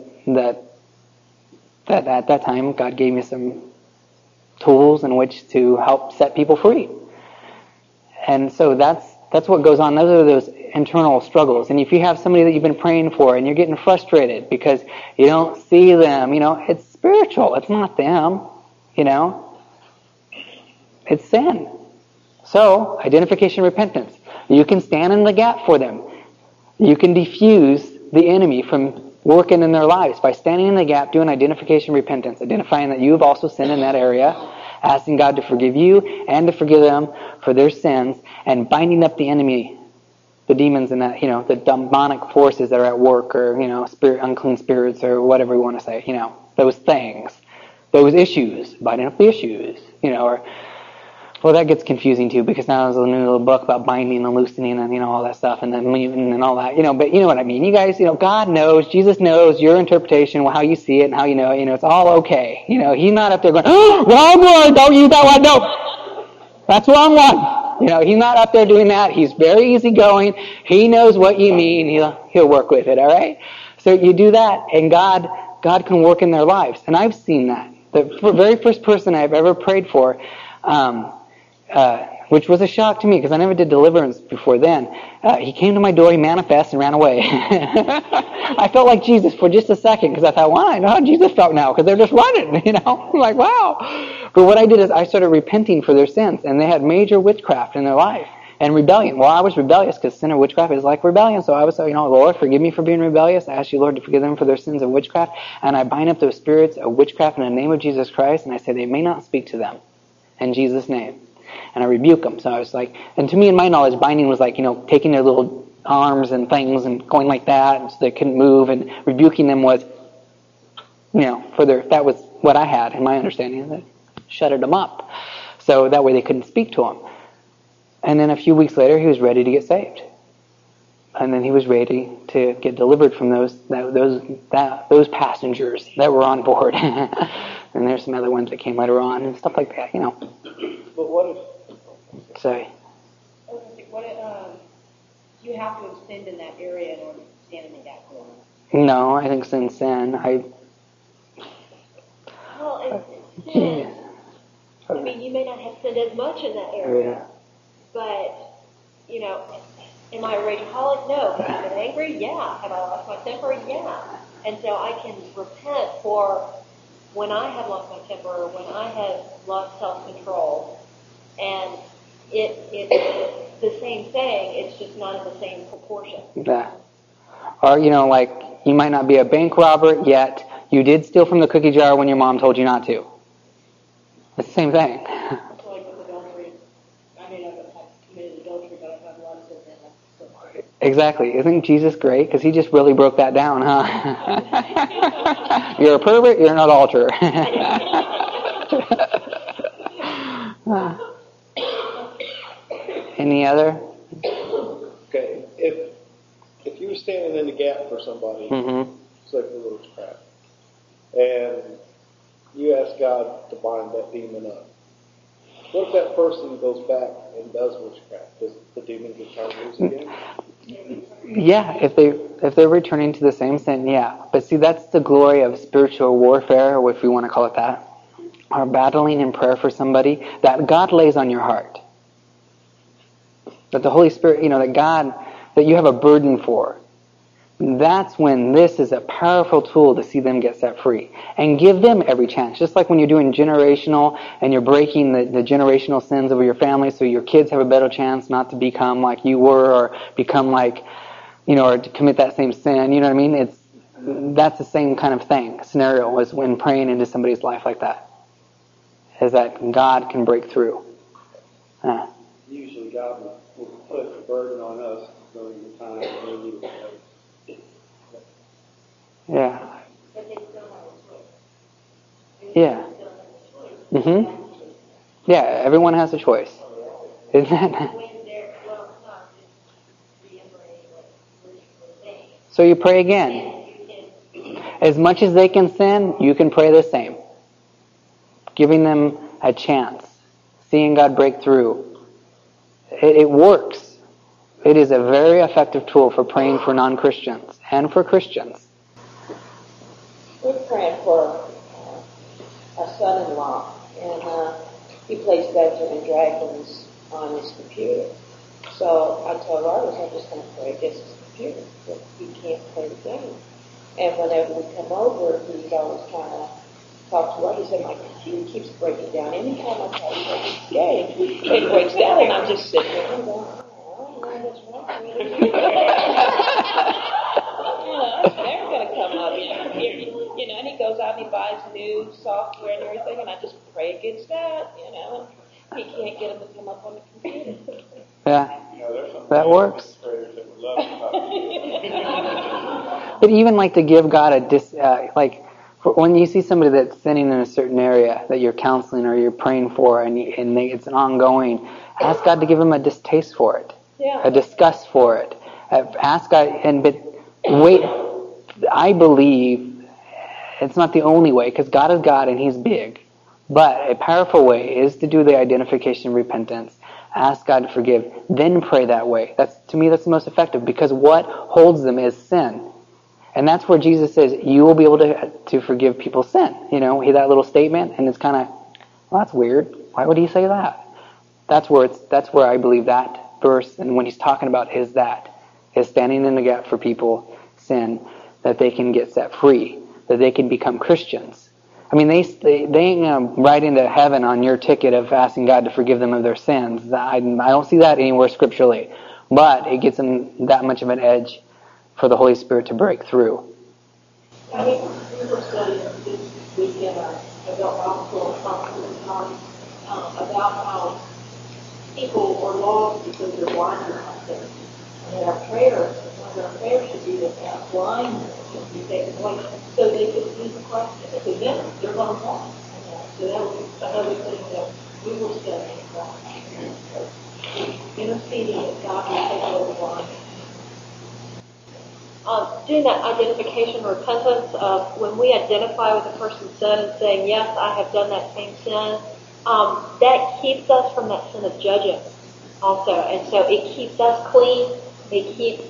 at that time God gave me some tools in which to help set people free. And so that's what goes on. Those are those internal struggles. And if you have somebody that you've been praying for and you're getting frustrated because you don't see them, it's spiritual. It's not them, It's sin. So, identification, repentance. You can stand in the gap for them. You can defuse the enemy from working in their lives by standing in the gap, doing identification, repentance, identifying that you've also sinned in that area, asking God to forgive you and to forgive them for their sins, and binding up the enemy, the demons and that, the demonic forces that are at work, or, unclean spirits, or whatever we want to say, those things, those issues, binding up the issues, or, well, that gets confusing too, because now there's a new little book about binding and loosening and, all that stuff, and then muting and all that, but you know what I mean. You guys, God knows, Jesus knows your interpretation, how you see it and how you know it, it's all okay. He's not up there going, oh, wrong word, don't use that one, no. That's the wrong one. He's not up there doing that. He's very easygoing. He knows what you mean. He'll work with it, all right? So you do that, and God can work in their lives. And I've seen that. The very first person I've ever prayed for, which was a shock to me because I never did deliverance before then. He came to my door, he manifested, and ran away. I felt like Jesus for just a second because I thought, wow, I know how Jesus felt now because they're just running, I'm like, wow. But what I did is I started repenting for their sins, and they had major witchcraft in their life and rebellion. Well, I was rebellious because sin or witchcraft is like rebellion. So I was saying, Lord, forgive me for being rebellious. I ask you, Lord, to forgive them for their sins of witchcraft. And I bind up those spirits of witchcraft in the name of Jesus Christ, and I say they may not speak to them in Jesus' name. And I rebuke them. So I was like, and to me, in my knowledge, binding was like, taking their little arms and things and going like that, and so they couldn't move, and rebuking them was, that was what I had in my understanding, that shutted them up. So that way they couldn't speak to him. And then a few weeks later, he was ready to get saved. And then he was ready to get delivered from those passengers that were on board. And there's some other ones that came later on and stuff like that, But what if... Sorry. What if you have to have sinned in that area in order to stand in the gap for No, I think sin's sin. Well, it's sin. I mean, you may not have sinned as much in that area, but, am I a rageaholic? No. Have I been angry? Yeah. Have I lost my temper? Yeah. And so I can repent for when I have lost my temper, or when I have lost self-control, and it's the same thing, it's just not in the same proportion. Yeah. Or, like, you might not be a bank robber, yet you did steal from the cookie jar when your mom told you not to. It's the same thing. It's like with adultery. I may not have committed adultery, but I've had a lot of sin in that. Exactly. Isn't Jesus great? Because he just really broke that down, huh? You're a pervert, you're an adulterer. Any other? Okay, if you were standing in the gap for somebody, it's like a little crap, and you ask God to bind that demon up, what if that person goes back and does witchcraft? Does the demon get turned loose again? Yeah, if they're returning to the same sin, yeah. But see, that's the glory of spiritual warfare, or if we want to call it that, or battling in prayer for somebody that God lays on your heart. That the Holy Spirit, that you have a burden for. That's when this is a powerful tool to see them get set free. And give them every chance. Just like when you're doing generational and you're breaking the generational sins of your family so your kids have a better chance not to become like you were, or become like, or to commit that same sin. You know what I mean? That's the same kind of scenario as when praying into somebody's life like that. Is that God can break through. Usually God will put the burden on us during the time when we need it. Yeah. But they still have a choice. Yeah. Mm-hmm. Yeah, everyone has a choice. Isn't that? So you pray again. As much as they can sin, you can pray the same. Giving them a chance. Seeing God break through. It works. It is a very effective tool for praying for non-Christians and for Christians. we're praying for a son-in-law, and he plays Dungeons and Dragons on his computer. So I told Arlis, I'm just going to pray against his computer, that he can't play the game. And whenever we come over, he's always trying to talk to Arlis. He said, my computer keeps breaking down. Anytime I try to play this game, it breaks down, and I'm just sitting there and going, what's wrong with you? They're going to come up, and he goes out and he buys new software and everything, and I just pray against that, and he can't get them to come up on the computer. Yeah, that works. But even like to give God when you see somebody that's sinning in a certain area that you're counseling or you're praying for, and it's an ongoing, ask God to give them a distaste for it, a disgust for it. Ask God, but wait. I believe it's not the only way, because God is God and He's big. But a powerful way is to do the identification of repentance. Ask God to forgive, then pray that way. To me, that's the most effective, because what holds them is sin. And that's where Jesus says, you will be able to forgive people's sin. That little statement, and it's kind of, well, that's weird. Why would He say that? That's where I believe that verse, and when He's talking about is standing in the gap for people, sin, that they can get set free, that they can become Christians. I mean, they ain't right into heaven on your ticket of asking God to forgive them of their sins. I don't see that anywhere scripturally. But it gives them that much of an edge for the Holy Spirit to break through. I mean, we were studying this weekend adult Bible school about how people are lost because they're blind or something. And our prayers, one of our prayers should be that blindness should be taken away so they can see the question. Because then they're going to want. So that was another thing that we were studying about. Interceding that God will take away the blindness. Doing that identification repentance of when we identify with a person's sin and saying, yes, I have done that same sin, that keeps us from that sin of judging also. And so it keeps us clean. It keeps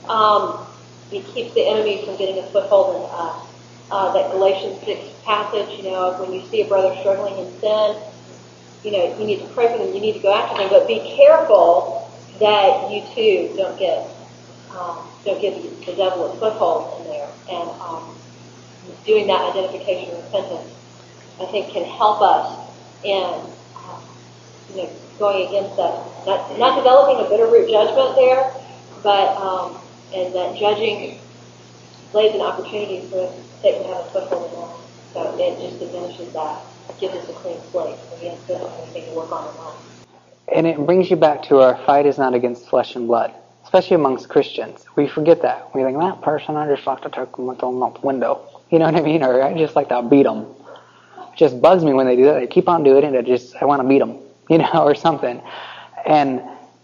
the enemy from getting a foothold into us. That Galatians 6 passage, when you see a brother struggling in sin, you need to pray for them. You need to go after them, but be careful that you too don't give the devil a foothold in there. And doing that identification and repentance, I think, can help us in going against that. Not developing a bitter root judgment there, but and that judging lays an opportunity for Satan to have a foothold in us. So it just diminishes that. It gives us a clean slate. So we have anything to work on in life. And it brings you back to our fight is not against flesh and blood, especially amongst Christians. We forget that. We think, that person, I just like to take them out the window. You know what I mean? Or I just like to beat them. It just bugs me when they do that. They keep on doing it. I want to beat them, or something. And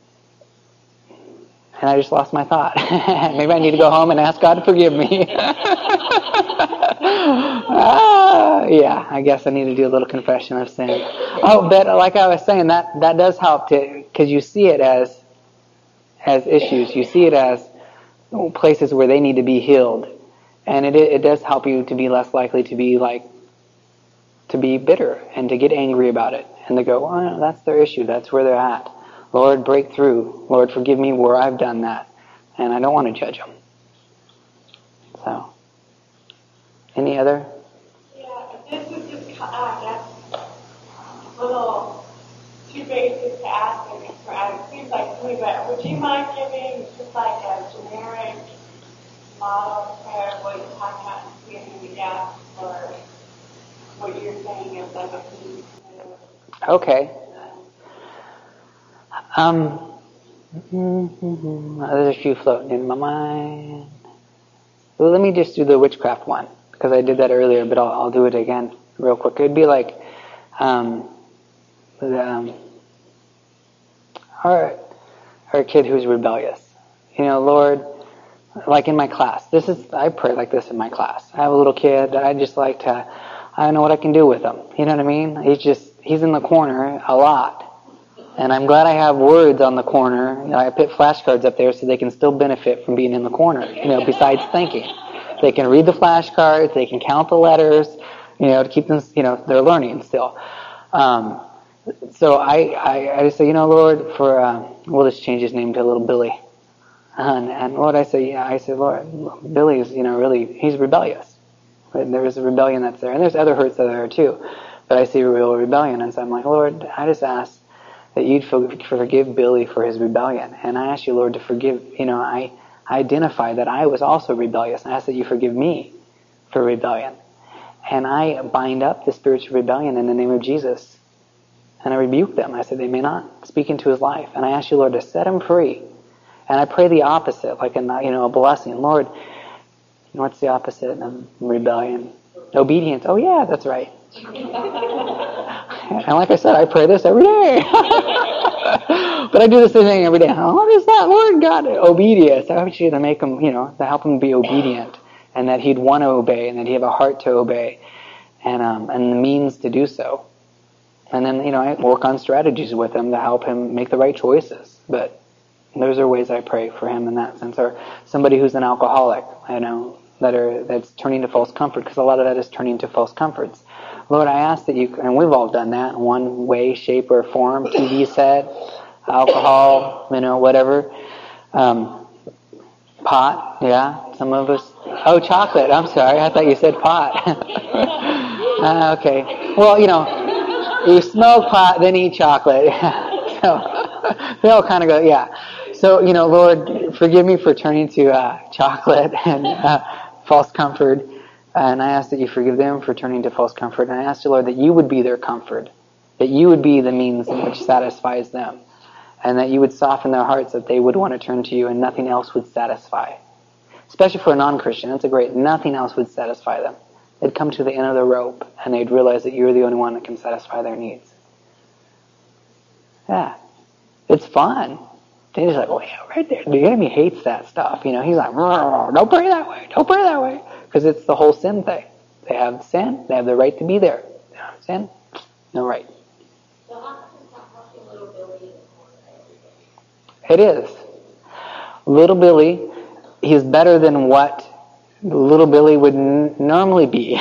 I just lost my thought. Maybe I need to go home and ask God to forgive me. Yeah, I guess I need to do a little confession of sin. Oh, but like I was saying, that does help because you see it as issues. You see it as places where they need to be healed, and it does help you to be less likely to be bitter and to get angry about it and to go, oh, no, that's their issue. That's where they're at. Lord, break through. Lord, forgive me where I've done that, and I don't want to judge them. So, any other? Yeah, this was just, I guess, a little too basic to ask, and it seems like to me, but would you mind giving just like a generic model of prayer, what you're talking about in the gap, or what you're saying is like a key? Okay. There's a few floating in my mind. Well, let me just do the witchcraft one, because I did that earlier, but I'll do it again real quick. It'd be like, our kid who's rebellious. Lord, like in my class. I pray like this in my class. I have a little kid that I just like to, I don't know what I can do with him. You know what I mean? He's in the corner a lot. And I'm glad I have words on the corner. I put flashcards up there so they can still benefit from being in the corner, besides thinking. They can read the flashcards. They can count the letters, to keep them, they're learning still. So I just say, Lord, we'll just change his name to little Billy. And Lord, I say, Lord, Billy is, really, he's rebellious. Right? There is a rebellion that's there. And there's other hurts that are there too. But I see a real rebellion. And so I'm like, Lord, I just ask that you'd forgive Billy for his rebellion. And I ask you, Lord, to forgive, I identify that I was also rebellious. And I ask that you forgive me for rebellion. And I bind up the spirits of rebellion in the name of Jesus. And I rebuke them. I said they may not speak into his life. And I ask you, Lord, to set him free. And I pray the opposite, like a blessing. Lord, what's the opposite of rebellion? Obedience. Oh yeah, that's right. And like I said, I pray this every day. But I do the same thing every day. What is that, Lord God? Obedience. I want you to make him, to help him be obedient. And that he'd want to obey, and that he'd have a heart to obey. And the means to do so. And then, I work on strategies with him to help him make the right choices. But those are ways I pray for him in that sense. Or somebody who's an alcoholic, that's turning to false comfort, because a lot of that is turning to false comforts. Lord, I ask that you, and we've all done that in one way, shape, or form. TV set, alcohol, whatever. Pot, yeah, some of us. Oh, chocolate, I'm sorry, I thought you said pot. Okay, well, you smoke pot, then eat chocolate. So they all kind of go, yeah. So, Lord, forgive me for turning to chocolate and false comfort. And I ask that you forgive them for turning to false comfort. And I ask you, Lord, that you would be their comfort. That you would be the means in which satisfies them. And that you would soften their hearts, that they would want to turn to you and nothing else would satisfy. Especially for a non-Christian, nothing else would satisfy them. They'd come to the end of the rope and they'd realize that you're the only one that can satisfy their needs. Yeah. It's fun. They're just like, oh yeah, right there. The enemy hates that stuff. He's like, don't pray that way. Don't pray that way. Because it's the whole sin thing. They have sin. They have the right to be there. They don't have sin. No right. So how come it's not helping little Billy in the corner every day? It is. Little Billy, he's better than what little Billy would normally be.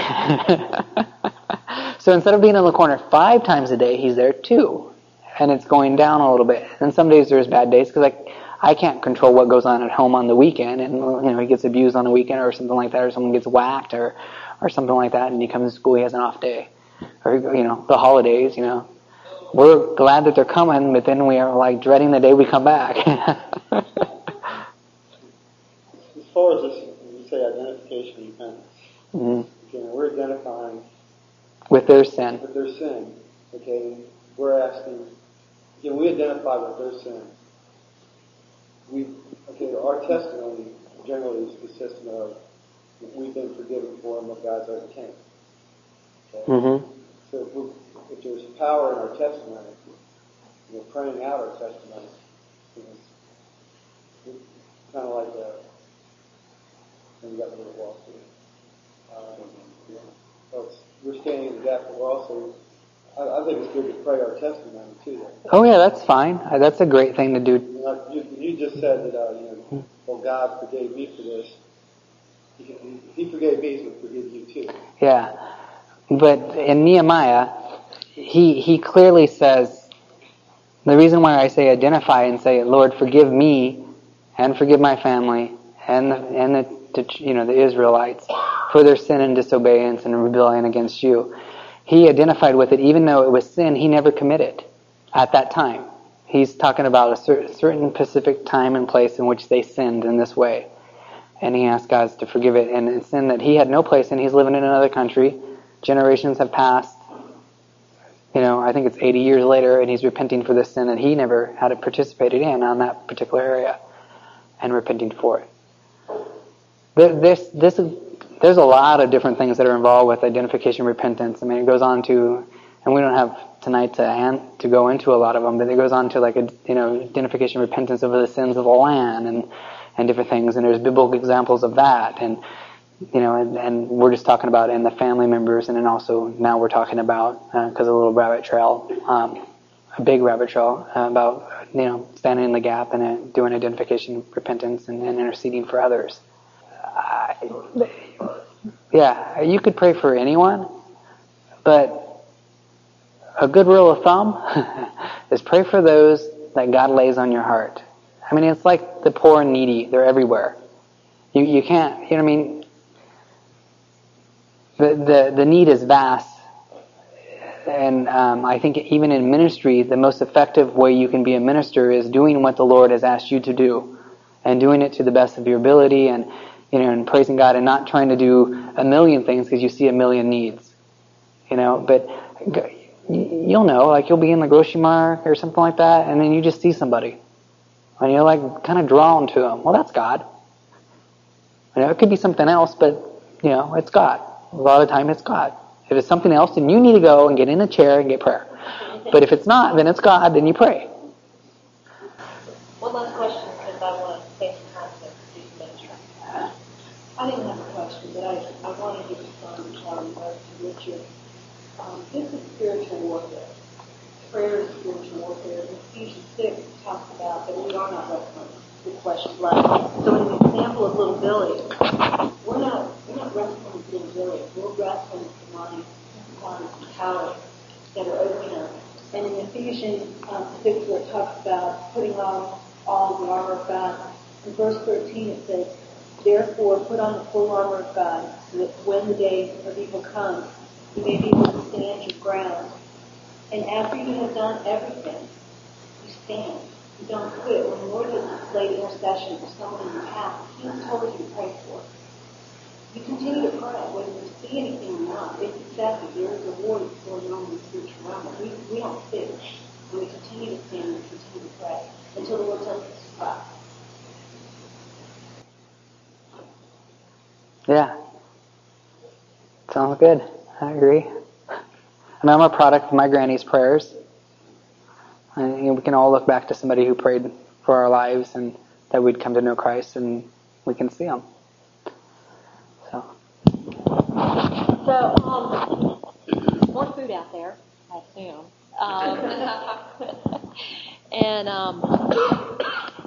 So instead of being in the corner 5 times a day, he's there 2. And it's going down a little bit. And some days there's bad days because I can't control what goes on at home on the weekend. And he gets abused on the weekend or something like that, or someone gets whacked or something like that, and he comes to school, he has an off day. Or, the holidays, We're glad that they're coming, but then we are dreading the day we come back. As far as this, you say identification and repentance. Mm-hmm. We're identifying with their sin. With their sin. Okay, we're asking. We identify with their sin. Our testimony generally is consistent of we've been forgiven for them of God's already came. Okay? Mm-hmm. So if there's power in our testimony, we're praying out our testimony. It's kind of like when you got the little Wall Street. We're standing in the gap, but we're also. I think it's good to pray our testimony too. Oh yeah, that's fine. That's a great thing to do. You just said that God forgave me for this. He forgave me, so forgive you too. Yeah, but in Nehemiah, he clearly says the reason why I say identify and say, Lord, forgive me and forgive my family and the Israelites for their sin and disobedience and rebellion against you. He identified with it, even though it was sin he never committed at that time. He's talking about a certain specific time and place in which they sinned in this way. And he asked God to forgive it. And it's sin that he had no place in. He's living in another country. Generations have passed. I think it's 80 years later, and he's repenting for this sin that he never had participated in on that particular area. And repenting for it. There's a lot of different things that are involved with identification repentance. It goes on to, and we don't have tonight to go into a lot of them, but it goes on to identification repentance over the sins of the land and different things. And there's biblical examples of that. And we're just talking about in the family members, and then also now we're talking about because of a little rabbit trail, a big rabbit trail about standing in the gap and doing identification repentance and interceding for others. Yeah, you could pray for anyone, but a good rule of thumb is pray for those that God lays on your heart. I mean, it's like the poor and needy. They're everywhere. You can't, you know what I mean? The need is vast. And I think even in ministry, the most effective way you can be a minister is doing what the Lord has asked you to do, and doing it to the best of your ability, and and praising God, and not trying to do a million things because you see a million needs. But you'll know, like you'll be in the grocery mart or something like that, and then you just see somebody, and you're like kind of drawn to them. Well, that's God. It could be something else, but it's God. A lot of the time, it's God. If it's something else, then you need to go and get in a chair and get prayer. But if it's not, then it's God, then you pray. One last question, because I want to take some time to do some ministry. I didn't have a question, but I wanted to respond to Charlie to Richard. This is spiritual warfare. Prayer is spiritual warfare. In Ephesians 6 talks about that we are not wrestling with flesh and blood. So in the example of little Billy, we're not wrestling with little Billy. We're wrestling with demonic powers that are over him. And in Ephesians 6, where it talks about putting on all the armor of God, in verse 13 it says, "Therefore put on the full armor of God, so that when the day of evil comes, you may be able to stand your ground. And after you have done everything, you stand. You don't quit." When the Lord has laid intercession for someone in your path, He's told you to pray for it. You continue to pray, whether you see anything or not. It's accepted. There is a war that's going on in the spiritual realm. We don't sit. And we continue to stand and we continue to pray until the Lord tells us to stop. Yeah. Sounds good. I agree. And I'm a product of my granny's prayers. And we can all look back to somebody who prayed for our lives and that we'd come to know Christ, and we can see them. So, more food out there, I assume. And